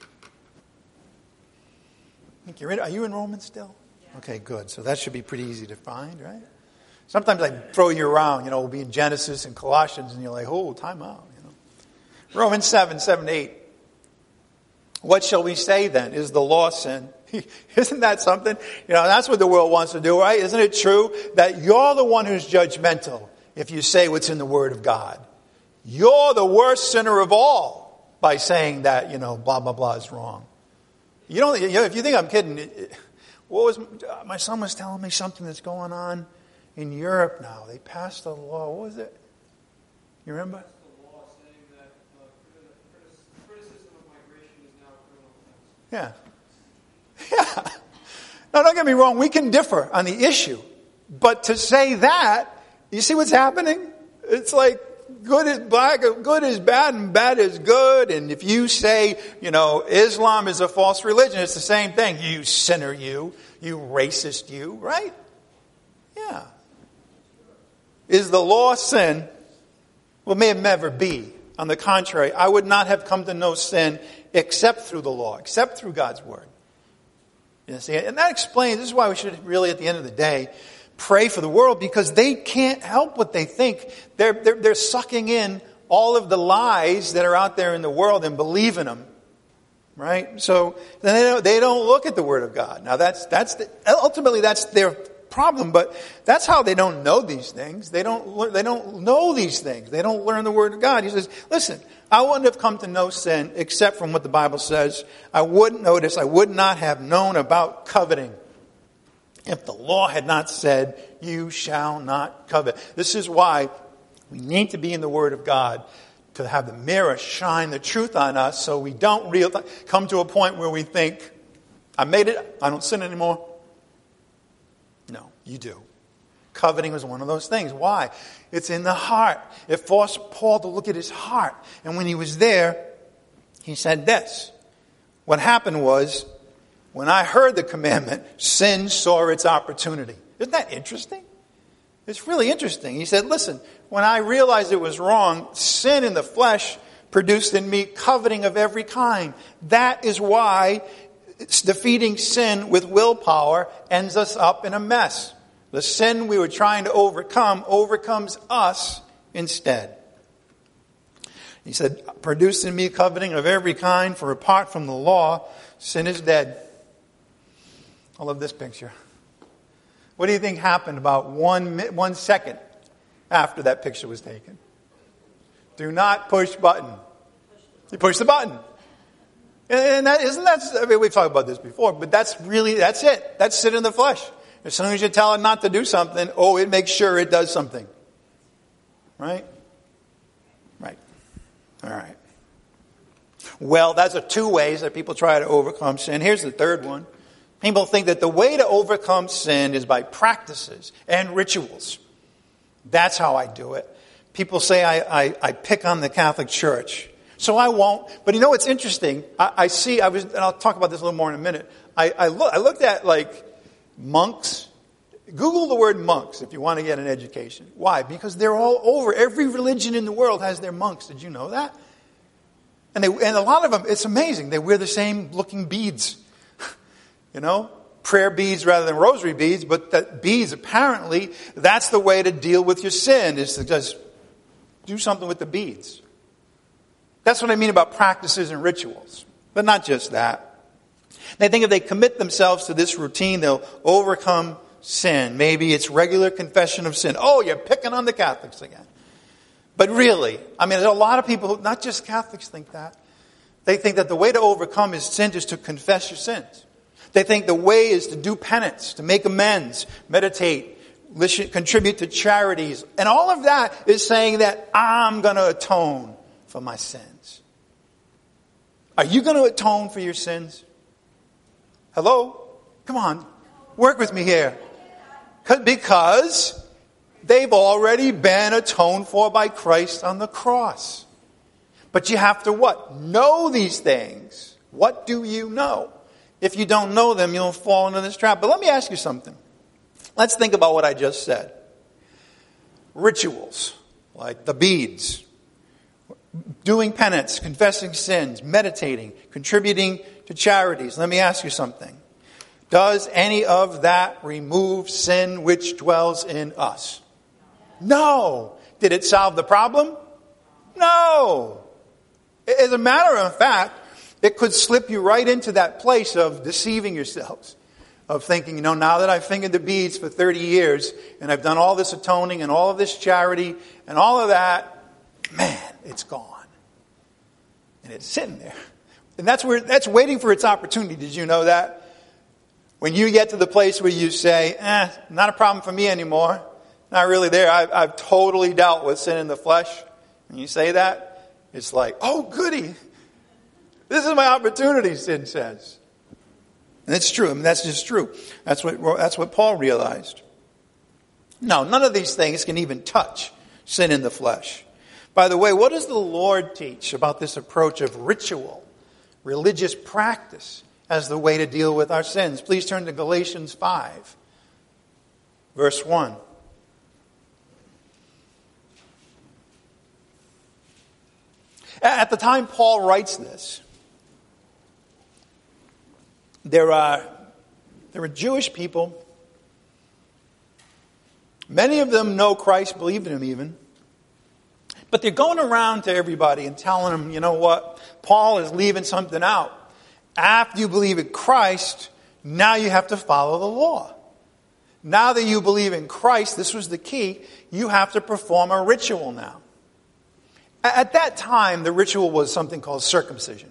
I think you're in, are you in Romans still? Yeah. Okay, good. So that should be pretty easy to find, right? Sometimes I throw you around, you know, we'll be in Genesis and Colossians, and you're like, oh, time out, you know. Romans seven, seven to eight. What shall we say then? Is the law sin? Isn't that something? You know, that's what the world wants to do, right? Isn't it true that you're the one who's judgmental if you say what's in the Word of God? You're the worst sinner of all by saying that, you know, blah, blah, blah is wrong. You don't, you know, if you think I'm kidding, it, it, what was, my son was telling me something that's going on in Europe now. They passed a law. What was it? You remember? Yeah. Yeah. Now, don't get me wrong. We can differ on the issue. But to say that, you see what's happening? It's like good is black, good is bad, and bad is good. And if you say, you know, Islam is a false religion, it's the same thing. You sinner, you. You racist, you. Right? Yeah. Is the law sin? Well, may it never be. On the contrary, I would not have come to know sin except through the law, except through God's Word. You see? And that explains, this is why we should really, at the end of the day, pray for the world, because they can't help what they think. They're, they're, they're sucking in all of the lies that are out there in the world and believe in them. Right? So then they don't, they don't look at the Word of God. Now that's, that's the, ultimately that's their problem, but that's how they don't know these things. They don't, they don't know these things. They don't learn the Word of God. He says, listen, I wouldn't have come to know sin except from what the Bible says. I wouldn't notice, I would not have known about coveting if the law had not said, you shall not covet. This is why we need to be in the Word of God, to have the mirror shine the truth on us so we don't real, come to a point where we think, I made it, I don't sin anymore. No, you do. Coveting was one of those things. Why? It's in the heart. It forced Paul to look at his heart. And when he was there, He said this. What happened was, when I heard the commandment, sin saw its opportunity. Isn't that interesting? It's really interesting. He said, listen, when I realized it was wrong, sin in the flesh produced in me coveting of every kind. That is why defeating sin with willpower ends us up in a mess. The sin we were trying to overcome overcomes us instead. He said, produced in me coveting of every kind, for apart from the law, sin is dead. I love this picture. What do you think happened about one one second after that picture was taken? Do not push button. You push the button. And that, isn't that, I mean, we've talked about this before, but that's really, that's it. That's sin in the flesh. As soon as you tell it not to do something, oh, it makes sure it does something. Right? Right. All right. Well, that's the two ways that people try to overcome sin. Here's the third one. People think that the way to overcome sin is by practices and rituals. That's how I do it. People say I, I, I pick on the Catholic Church. So I won't. But you know what's interesting? I, I see, I was, and I'll talk about this a little more in a minute. I, I, look, I looked at like monks. Google the word monks if you want to get an education. Why? Because they're all over. Every religion in the world has their monks. Did you know that? And they, and a lot of them, it's amazing. They wear the same looking beads. You know, prayer beads rather than rosary beads, but that beads, apparently, that's the way to deal with your sin, is to just do something with the beads. That's what I mean about practices and rituals. But not just that. They think if they commit themselves to this routine, they'll overcome sin. Maybe it's regular confession of sin. Oh, you're picking on the Catholics again. But really, I mean, there's a lot of people, who, not just Catholics, think that. They think that the way to overcome his sin is to confess your sins. They think the way is to do penance, to make amends, meditate, listen, contribute to charities. And all of that is saying that I'm going to atone for my sins. Are you going to atone for your sins? Hello? Come on. Work with me here. Because they've already been atoned for by Christ on the cross. But you have to what? Know these things. What do you know? If you don't know them, you'll fall into this trap. But let me ask you something. Let's think about what I just said. Rituals, like the beads, doing penance, confessing sins, meditating, contributing to charities. Let me ask you something. Does any of that remove sin which dwells in us? No. Did it solve the problem? No. As a matter of fact, it could slip you right into that place of deceiving yourselves. Of thinking, you know, now that I've fingered the beads for thirty years, and I've done all this atoning and all of this charity and all of that, man, it's gone. And it's sitting there. And that's where that's waiting for its opportunity. Did you know that? When you get to the place where you say, eh, not a problem for me anymore. Not really there. I've, I've totally dealt with sin in the flesh. And you say that, it's like, oh, goody. This is my opportunity, sin says. And it's true. I mean, that's just true. That's what, that's what Paul realized. No, none of these things can even touch sin in the flesh. By the way, what does the Lord teach about this approach of ritual, religious practice, as the way to deal with our sins? Please turn to Galatians five, verse one. At the time Paul writes this, there are, there are Jewish people. Many of them know Christ, believe in him even. But they're going around to everybody and telling them, you know what, Paul is leaving something out. After you believe in Christ, now you have to follow the law. Now that you believe in Christ, this was the key, you have to perform a ritual now. At that time, the ritual was something called circumcision.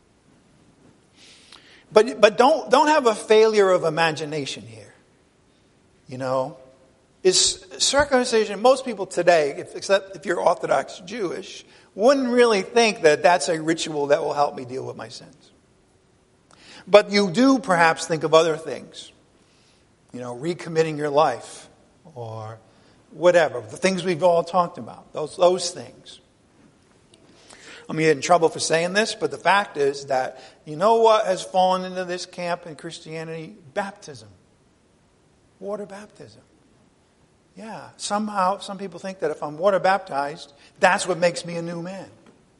But but don't don't have a failure of imagination here. You know, is circumcision, most people today, if, except if you're Orthodox Jewish, wouldn't really think that that's a ritual that will help me deal with my sins. But you do perhaps think of other things. You know, recommitting your life or whatever. The things we've all talked about. Those those things. I'm going to get in trouble for saying this, but the fact is that, you know what has fallen into this camp in Christianity? Baptism. Water baptism. Yeah, somehow some people think that if I'm water baptized, that's what makes me a new man.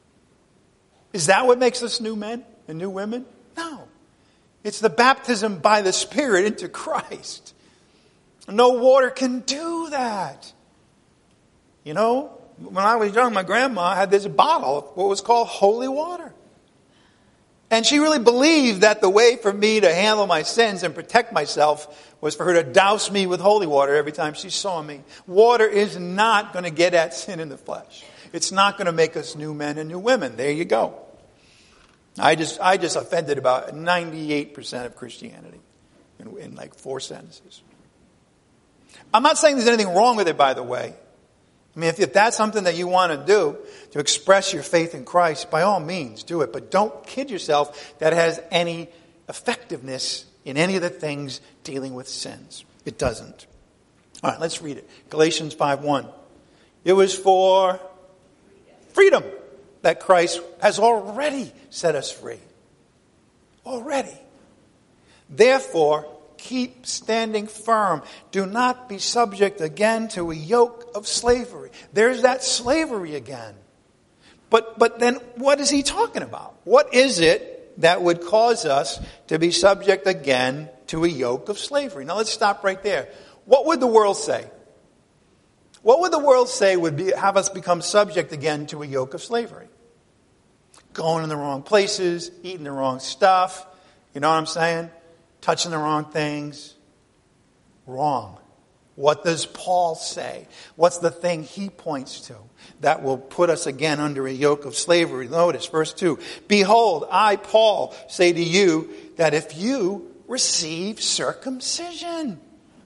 Is that what makes us new men and new women? No. It's the baptism by the Spirit into Christ. No water can do that. You know, when I was young, my grandma had this bottle of what was called holy water. And she really believed that the way for me to handle my sins and protect myself was for her to douse me with holy water every time she saw me. Water is not going to get at sin in the flesh. It's not going to make us new men and new women. There you go. I just I just offended about ninety-eight percent of Christianity in, in like four sentences. I'm not saying there's anything wrong with it, by the way. I mean, if, if that's something that you want to do, to express your faith in Christ, by all means, do it. But don't kid yourself that it has any effectiveness in any of the things dealing with sins. It doesn't. All right, let's read it. Galatians five one. It was for freedom that Christ has already set us free. Already. Therefore, keep standing firm. Do not be subject again to a yoke of slavery. There's that slavery again. But but then what is he talking about? What is it that would cause us to be subject again to a yoke of slavery? Now let's stop right there. What would the world say? What would the world say would be, have us become subject again to a yoke of slavery? Going in the wrong places, eating the wrong stuff, you know what I'm saying? Touching the wrong things. Wrong. What does Paul say? What's the thing he points to that will put us again under a yoke of slavery? Notice verse two. Behold, I, Paul, say to you that if you receive circumcision,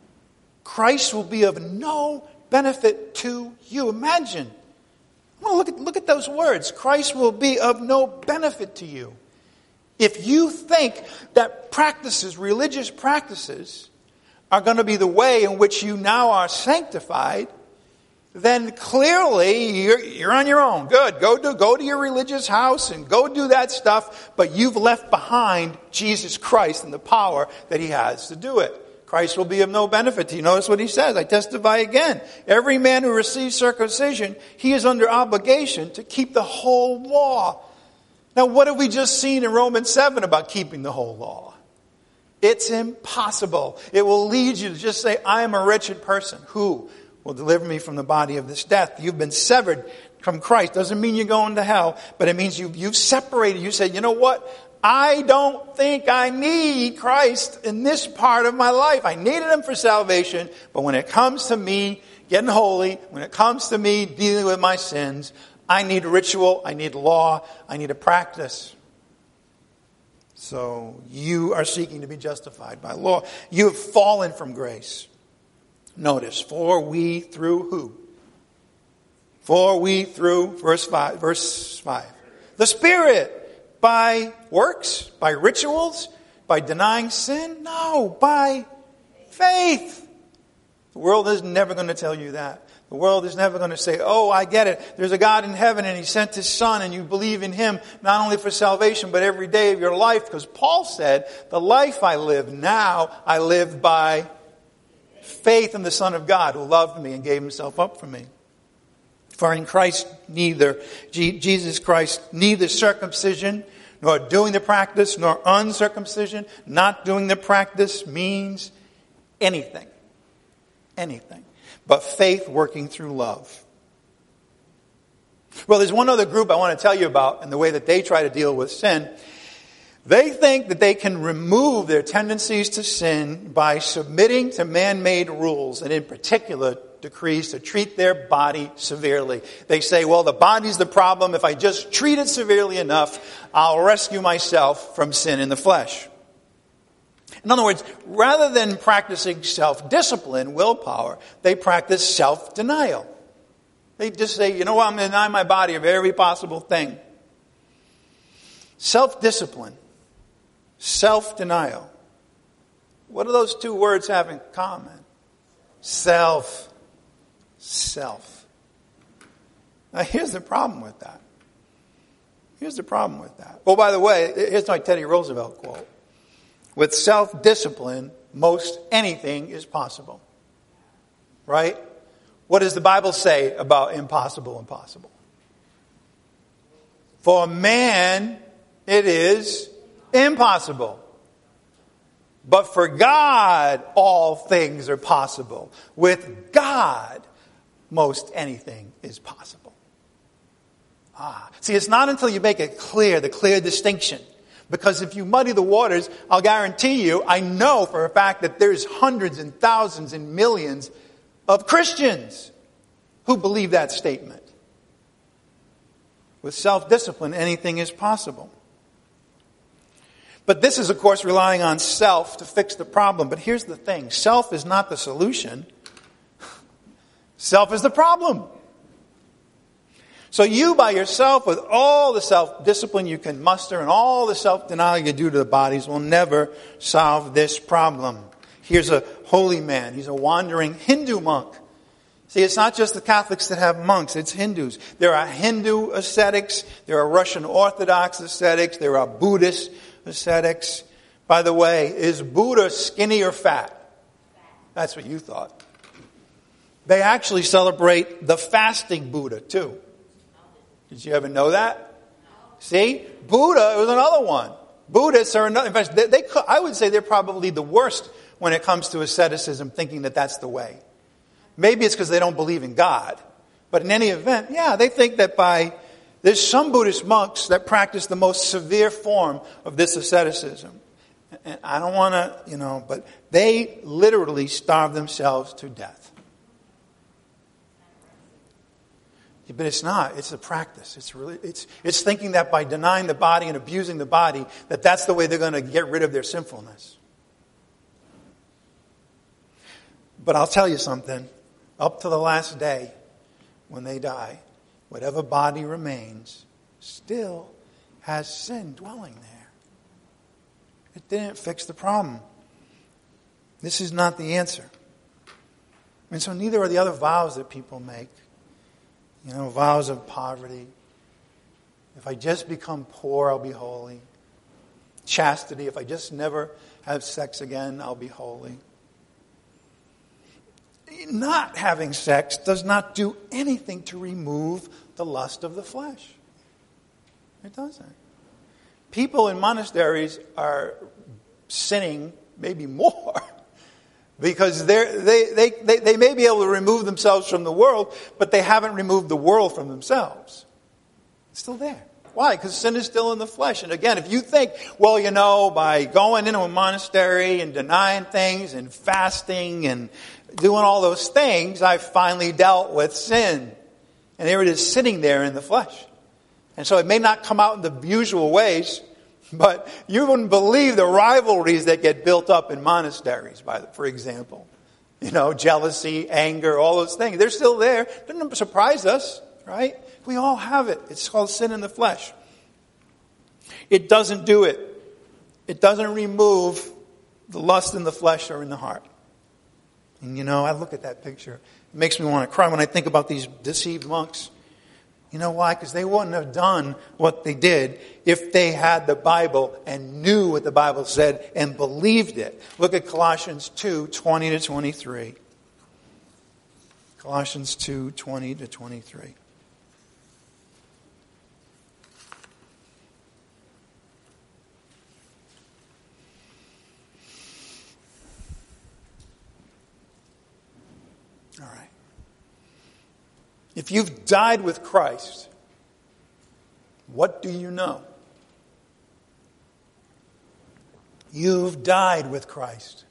Christ will be of no benefit to you. Imagine. Well, look at, look at those words. Christ will be of no benefit to you. If you think that practices, religious practices, are going to be the way in which you now are sanctified, then clearly you're, you're on your own. Good. Go do, go to your religious house and go do that stuff, but you've left behind Jesus Christ and the power that he has to do it. Christ will be of no benefit to you. Notice what he says. I testify again. Every man who receives circumcision, he is under obligation to keep the whole law. Now, what have we just seen in Romans seven about keeping the whole law? It's impossible. It will lead you to just say, I am a wretched person. Who will deliver me from the body of this death? You've been severed from Christ. Doesn't mean you're going to hell, but it means you've, you've separated. You said, you know what? I don't think I need Christ in this part of my life. I needed him for salvation, but when it comes to me getting holy, when it comes to me dealing with my sins, I need ritual, I need law, I need a practice. So you are seeking to be justified by law. You have fallen from grace. Notice, for we through who? For we through, verse five, verse five. The Spirit. By works? By rituals? By denying sin? No, by faith. The world is never going to tell you that. The world is never going to say, oh, I get it. There's a God in heaven and he sent his son and you believe in him not only for salvation but every day of your life. Because Paul said, the life I live now, I live by faith in the Son of God who loved me and gave himself up for me. For in Christ neither, Jesus Christ, neither circumcision, nor doing the practice, nor uncircumcision, not doing the practice means anything. Anything. But faith working through love. Well, there's one other group I want to tell you about and the way that they try to deal with sin. They think that they can remove their tendencies to sin by submitting to man-made rules, and in particular, decrees to treat their body severely. They say, well, the body's the problem. If I just treat it severely enough, I'll rescue myself from sin in the flesh. In other words, rather than practicing self-discipline, willpower, they practice self-denial. They just say, you know what, I'm going to deny my body of every possible thing. Self-discipline, self-denial. What do those two words have in common? Self. Self. Now here's the problem with that. Here's the problem with that. Oh, by the way, here's my Teddy Roosevelt quote. With self-discipline, most anything is possible. Right? What does the Bible say about impossible, impossible? For man, it is impossible. But for God, all things are possible. With God, most anything is possible. Ah, see, it's not until you make it clear, the clear distinction. Because if you muddy the waters, I'll guarantee you, I know for a fact that there's hundreds and thousands and millions of Christians who believe that statement. With self-discipline, anything is possible. But this is, of course, relying on self to fix the problem. But here's the thing. Self is not the solution. Self is the problem. So you by yourself, with all the self-discipline you can muster and all the self-denial you do to the bodies, will never solve this problem. Here's a holy man. He's a wandering Hindu monk. See, it's not just the Catholics that have monks. It's Hindus. There are Hindu ascetics. There are Russian Orthodox ascetics. There are Buddhist ascetics. By the way, is Buddha skinny or fat? That's what you thought. They actually celebrate the fasting Buddha, too. Did you ever know that? See? Buddha was another one. Buddhists are another. In fact, they, they, I would say they're probably the worst when it comes to asceticism, thinking that that's the way. Maybe it's because they don't believe in God. But in any event, yeah, they think that by... There's some Buddhist monks that practice the most severe form of this asceticism. And I don't want to, you know, but they literally starve themselves to death. But it's not. It's a practice. It's really. It's it's thinking that by denying the body and abusing the body, that that's the way they're going to get rid of their sinfulness. But I'll tell you something. Up to the last day, when they die, whatever body remains still has sin dwelling there. It didn't fix the problem. This is not the answer. And so neither are the other vows that people make. You know, vows of poverty. If I just become poor, I'll be holy. Chastity. If I just never have sex again, I'll be holy. Not having sex does not do anything to remove the lust of the flesh. It doesn't. People in monasteries are sinning maybe more because they're, they, they, they, they may be able to remove themselves from the world, but they haven't removed the world from themselves. It's still there. Why? Because sin is still in the flesh. And again, if you think, well, you know, by going into a monastery and denying things and fasting and doing all those things, I've finally dealt with sin. And there it is sitting there in the flesh. And so it may not come out in the usual ways, but you wouldn't believe the rivalries that get built up in monasteries, by the, for example. You know, jealousy, anger, all those things. They're still there. Doesn't surprise us, right? We all have it. It's called sin in the flesh. It doesn't do it. It doesn't remove the lust in the flesh or in the heart. And you know, I look at that picture. It makes me want to cry when I think about these deceived monks. You know why? Because they wouldn't have done what they did if they had the Bible and knew what the Bible said and believed it. Look at Colossians two, twenty to twenty-three. Colossians two, twenty to twenty-three. All right. If you've died with Christ, what do you know? You've died with Christ.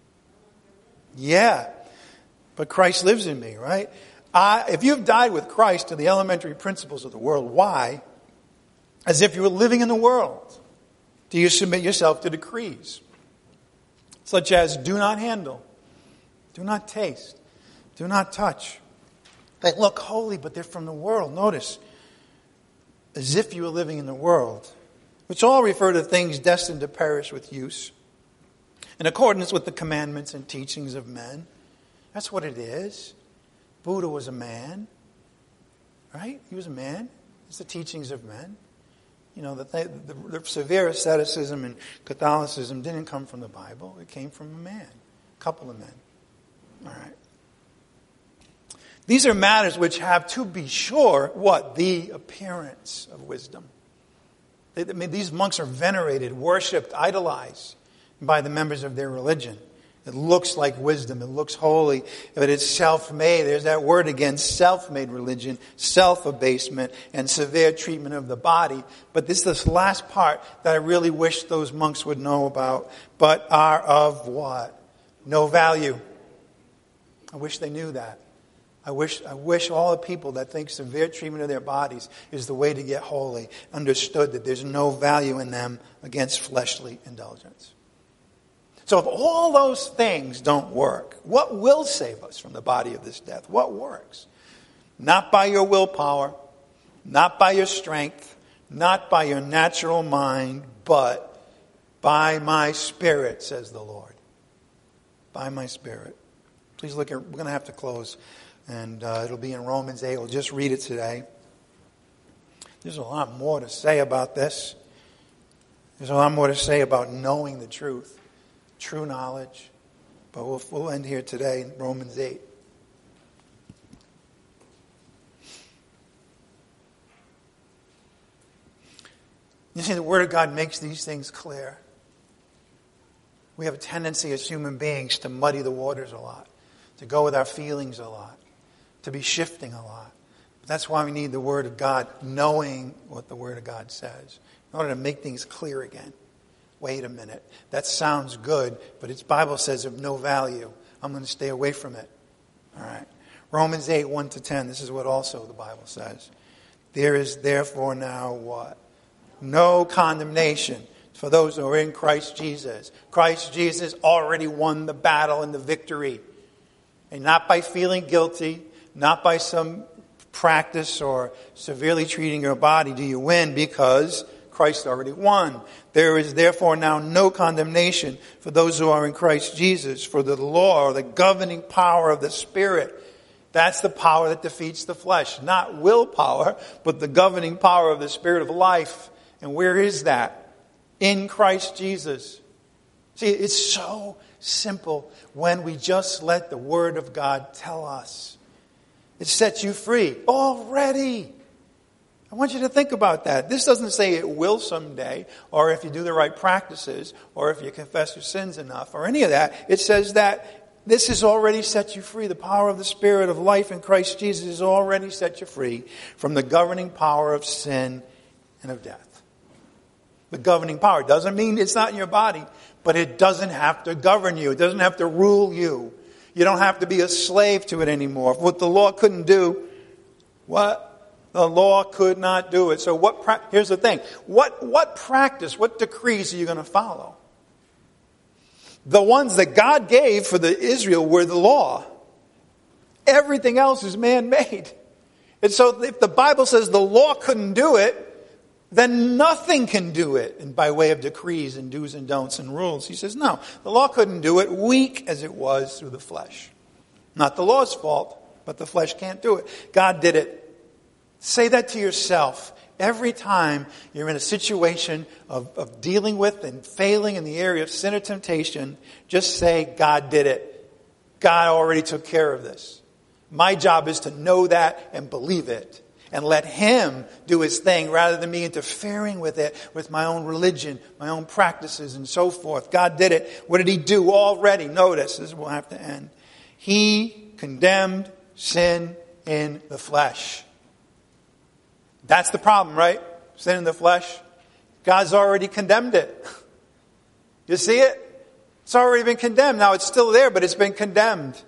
Yeah, but Christ lives in me, right? I, if you've died with Christ to the elementary principles of the world, why, as if you were living in the world, do you submit yourself to decrees such as do not handle, do not taste, do not touch? They look holy, but they're from the world. Notice, as if you were living in the world, which all refer to things destined to perish with use, in accordance with the commandments and teachings of men. That's what it is. Buddha was a man, right? He was a man. It's the teachings of men. You know, the, th- the, the severe asceticism and Catholicism didn't come from the Bible. It came from a man, a couple of men. All right. These are matters which have, to be sure, what? The appearance of wisdom. They, I mean, these monks are venerated, worshipped, idolized by the members of their religion. It looks like wisdom. It looks holy. But it's self-made. There's that word again, self-made religion, self-abasement, and severe treatment of the body. But this is this last part that I really wish those monks would know about. But are of what? No value. I wish they knew that. I wish I wish all the people that think severe treatment of their bodies is the way to get holy understood that there's no value in them against fleshly indulgence. So if all those things don't work, what will save us from the body of this death? What works? Not by your willpower, not by your strength, not by your natural mind, but by my Spirit, says the Lord. By my Spirit. Please look at, we're going to have to close. And uh, it'll be in Romans eight. We'll just read it today. There's a lot more to say about this. There's a lot more to say about knowing the truth. True knowledge. But we'll, we'll end here today in Romans eight. You see, the Word of God makes these things clear. We have a tendency as human beings to muddy the waters a lot. To go with our feelings a lot. To be shifting a lot. But that's why we need the Word of God, knowing what the Word of God says. In order to make things clear again. Wait a minute. That sounds good, but its Bible says of no value. I'm going to stay away from it. All right. Romans eight, one to ten. This is what also the Bible says. There is therefore now what? No condemnation for those who are in Christ Jesus. Christ Jesus already won the battle and the victory. And not by feeling guilty, not by some practice or severely treating your body do you win, because Christ already won. There is therefore now no condemnation for those who are in Christ Jesus. For the law, or the governing power of the Spirit, that's the power that defeats the flesh. Not willpower, but the governing power of the Spirit of life. And where is that? In Christ Jesus. See, it's so simple when we just let the Word of God tell us. It sets you free already. I want you to think about that. This doesn't say it will someday, or if you do the right practices, or if you confess your sins enough, or any of that. It says that this has already set you free. The power of the Spirit of life in Christ Jesus has already set you free from the governing power of sin and of death. The governing power doesn't mean it's not in your body, but it doesn't have to govern you. It doesn't have to rule you. You don't have to be a slave to it anymore. What the law couldn't do, what? The law could not do it. So what? Pra- here's the thing. What, what practice, what decrees are you going to follow? The ones that God gave for the Israel were the law. Everything else is man-made. And so if the Bible says the law couldn't do it, then nothing can do it, and by way of decrees and do's and don'ts and rules. He says, no, the law couldn't do it, weak as it was through the flesh. Not the law's fault, but the flesh can't do it. God did it. Say that to yourself. Every time you're in a situation of, of dealing with and failing in the area of sin or temptation, just say, God did it. God already took care of this. My job is to know that and believe it. And let Him do His thing rather than me interfering with it, with my own religion, my own practices and so forth. God did it. What did He do already? Notice, this will have to end. He condemned sin in the flesh. That's the problem, right? Sin in the flesh. God's already condemned it. You see it? It's already been condemned. Now it's still there, but it's been condemned.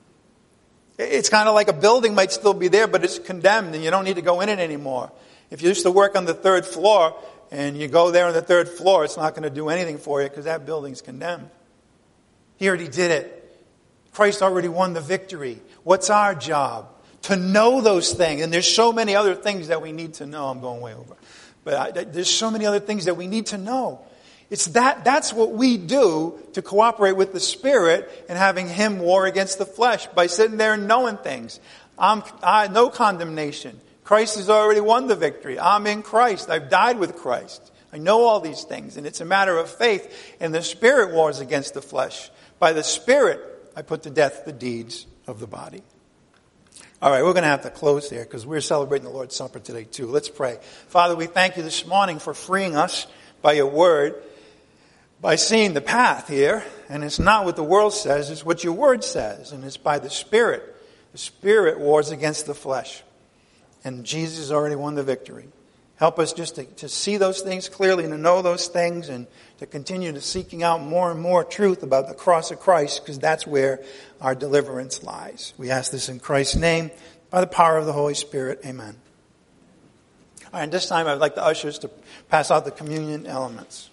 It's kind of like a building might still be there, but it's condemned and you don't need to go in it anymore. If you used to work on the third floor and you go there on the third floor, it's not going to do anything for you because that building's condemned. He already did it. Christ already won the victory. What's our job? To know those things. And there's so many other things that we need to know. I'm going way over. But I, there's so many other things that we need to know. It's that, that's what we do to cooperate with the Spirit and having Him war against the flesh by sitting there and knowing things. Um, I, no condemnation Christ has already won the victory. I'm in Christ. I've died with Christ. I know all these things, and it's a matter of faith. And the Spirit wars against the flesh. By the Spirit, I put to death the deeds of the body. All right, we're going to have to close here because we're celebrating the Lord's Supper today too. Let's pray. Father, we thank you this morning for freeing us by your word, by seeing the path here. And it's not what the world says, it's what your word says. And it's by the Spirit. The Spirit wars against the flesh. And Jesus has already won the victory. Help us just to, to see those things clearly and to know those things and to continue to seeking out more and more truth about the cross of Christ, because that's where our deliverance lies. We ask this in Christ's name, by the power of the Holy Spirit. Amen. All right, this time I'd like the ushers to pass out the communion elements.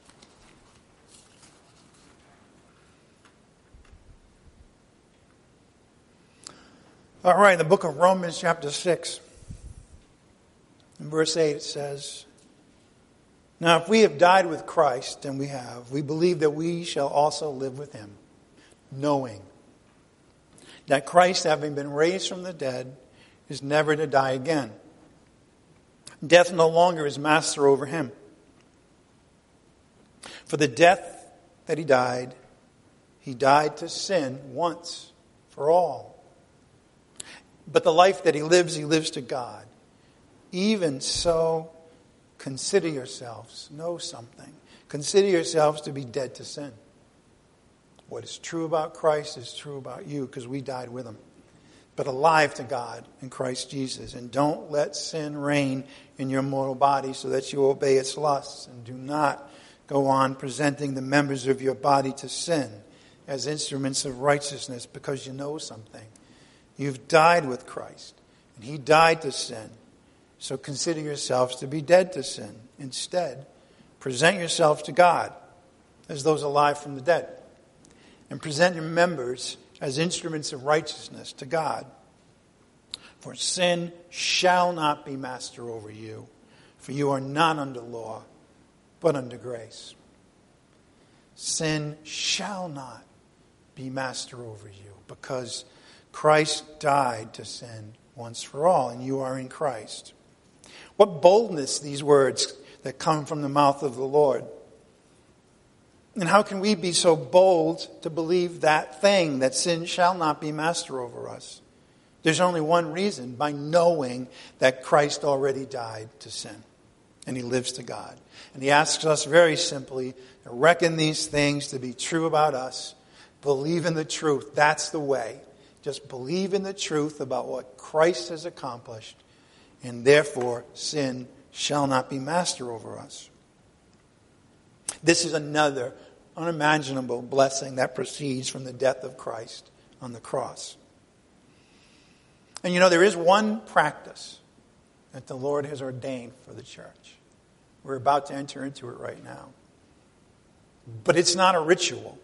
All right, the book of Romans chapter six. In verse eight it says, "Now if we have died with Christ, and we have, we believe that we shall also live with him, knowing that Christ, having been raised from the dead, is never to die again. Death no longer is master over him. For the death that he died, he died to sin once for all. But the life that he lives, he lives to God. Even so, consider yourselves, know something. Consider yourselves to be dead to sin. What is true about Christ is true about you, because we died with him. But alive to God in Christ Jesus. And don't let sin reign in your mortal body so that you obey its lusts. And do not go on presenting the members of your body to sin as instruments of righteousness, because you know something. You've died with Christ, and he died to sin. So consider yourselves to be dead to sin. Instead, present yourselves to God as those alive from the dead. And present your members as instruments of righteousness to God. For sin shall not be master over you, for you are not under law, but under grace. Sin shall not be master over you, because Christ died to sin once for all, and you are in Christ. What boldness, these words that come from the mouth of the Lord. And how can we be so bold to believe that thing, that sin shall not be master over us? There's only one reason: by knowing that Christ already died to sin, and he lives to God. And he asks us very simply to reckon these things to be true about us. Believe in the truth. That's the way. Just believe in the truth about what Christ has accomplished, and therefore sin shall not be master over us. This is another unimaginable blessing that proceeds from the death of Christ on the cross. And you know, there is one practice that the Lord has ordained for the church. We're about to enter into it right now. But it's not a ritual.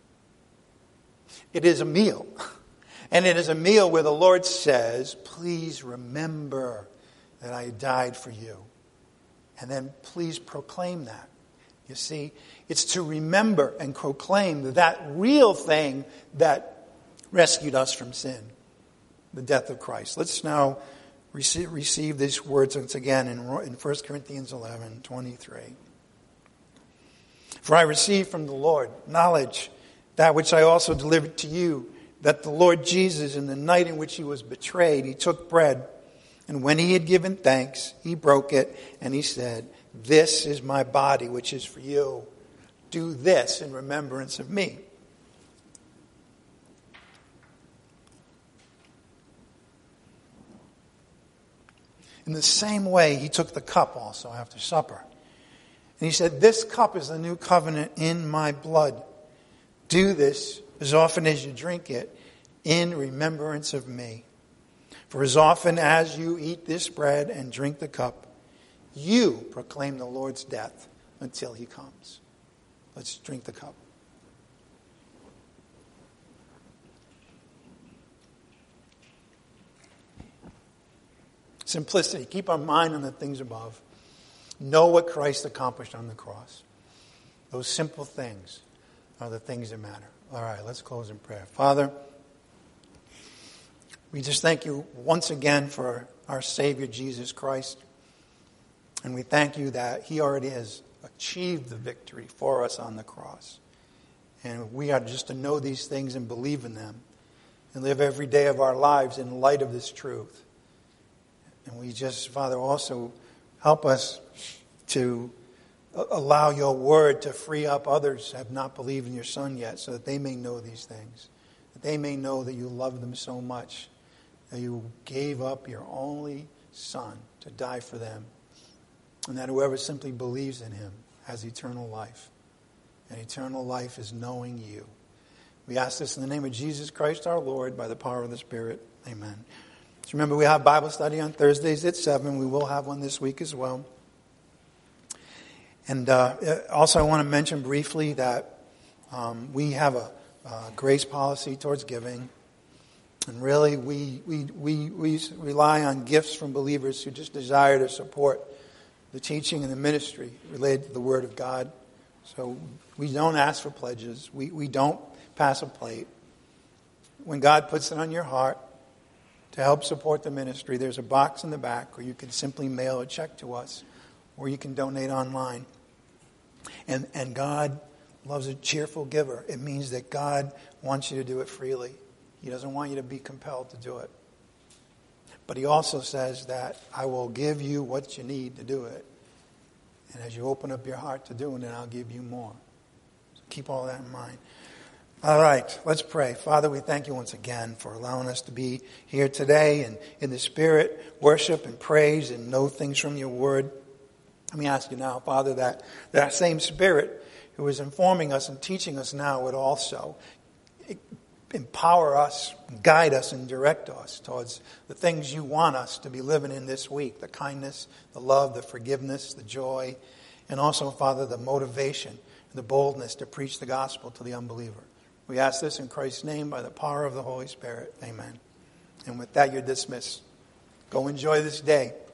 It is a meal. And it is a meal where the Lord says, please remember that I died for you. And then please proclaim that. You see, it's to remember and proclaim that, that real thing that rescued us from sin, the death of Christ. Let's now receive, receive these words once again in, in First Corinthians eleven twenty-three. For I received from the Lord knowledge, that which I also delivered to you, that the Lord Jesus, in the night in which he was betrayed, he took bread, and when he had given thanks, he broke it, and he said, this is my body, which is for you. Do this in remembrance of me. In the same way, he took the cup also after supper. And he said, this cup is the new covenant in my blood. Do this as often as you drink it in remembrance of me. For as often as you eat this bread and drink the cup, you proclaim the Lord's death until he comes. Let's drink the cup. Simplicity. Keep our mind on the things above. Know what Christ accomplished on the cross. Those simple things are the things that matter. All right, let's close in prayer. Father, we just thank you once again for our Savior, Jesus Christ. And we thank you that he already has achieved the victory for us on the cross. And we are just to know these things and believe in them and live every day of our lives in light of this truth. And we just, Father, also help us to allow your word to free up others who have not believed in your Son yet, so that they may know these things. That they may know that you love them so much that you gave up your only Son to die for them. And that whoever simply believes in him has eternal life. And eternal life is knowing you. We ask this in the name of Jesus Christ our Lord, by the power of the Spirit. Amen. So remember, we have Bible study on Thursdays at seven. We will have one this week as well. And uh, also I want to mention briefly that um, we have a, a grace policy towards giving. And really, we, we, we, we rely on gifts from believers who just desire to support the teaching and the ministry related to the Word of God. So we don't ask for pledges. We, we don't pass a plate. When God puts it on your heart to help support the ministry, there's a box in the back where you can simply mail a check to us, or you can donate online. And, and God loves a cheerful giver. It means that God wants you to do it freely. He doesn't want you to be compelled to do it. But he also says that I will give you what you need to do it. And as you open up your heart to doing it, I'll give you more. So keep all that in mind. All right, let's pray. Father, we thank you once again for allowing us to be here today and in the Spirit, worship and praise and know things from your word. Let me ask you now, Father, that that same Spirit who is informing us and teaching us now would also empower us, guide us, and direct us towards the things you want us to be living in this week. The kindness, the love, the forgiveness, the joy, and also, Father, the motivation, the boldness to preach the gospel to the unbeliever. We ask this in Christ's name by the power of the Holy Spirit. Amen. And with that, you're dismissed. Go enjoy this day.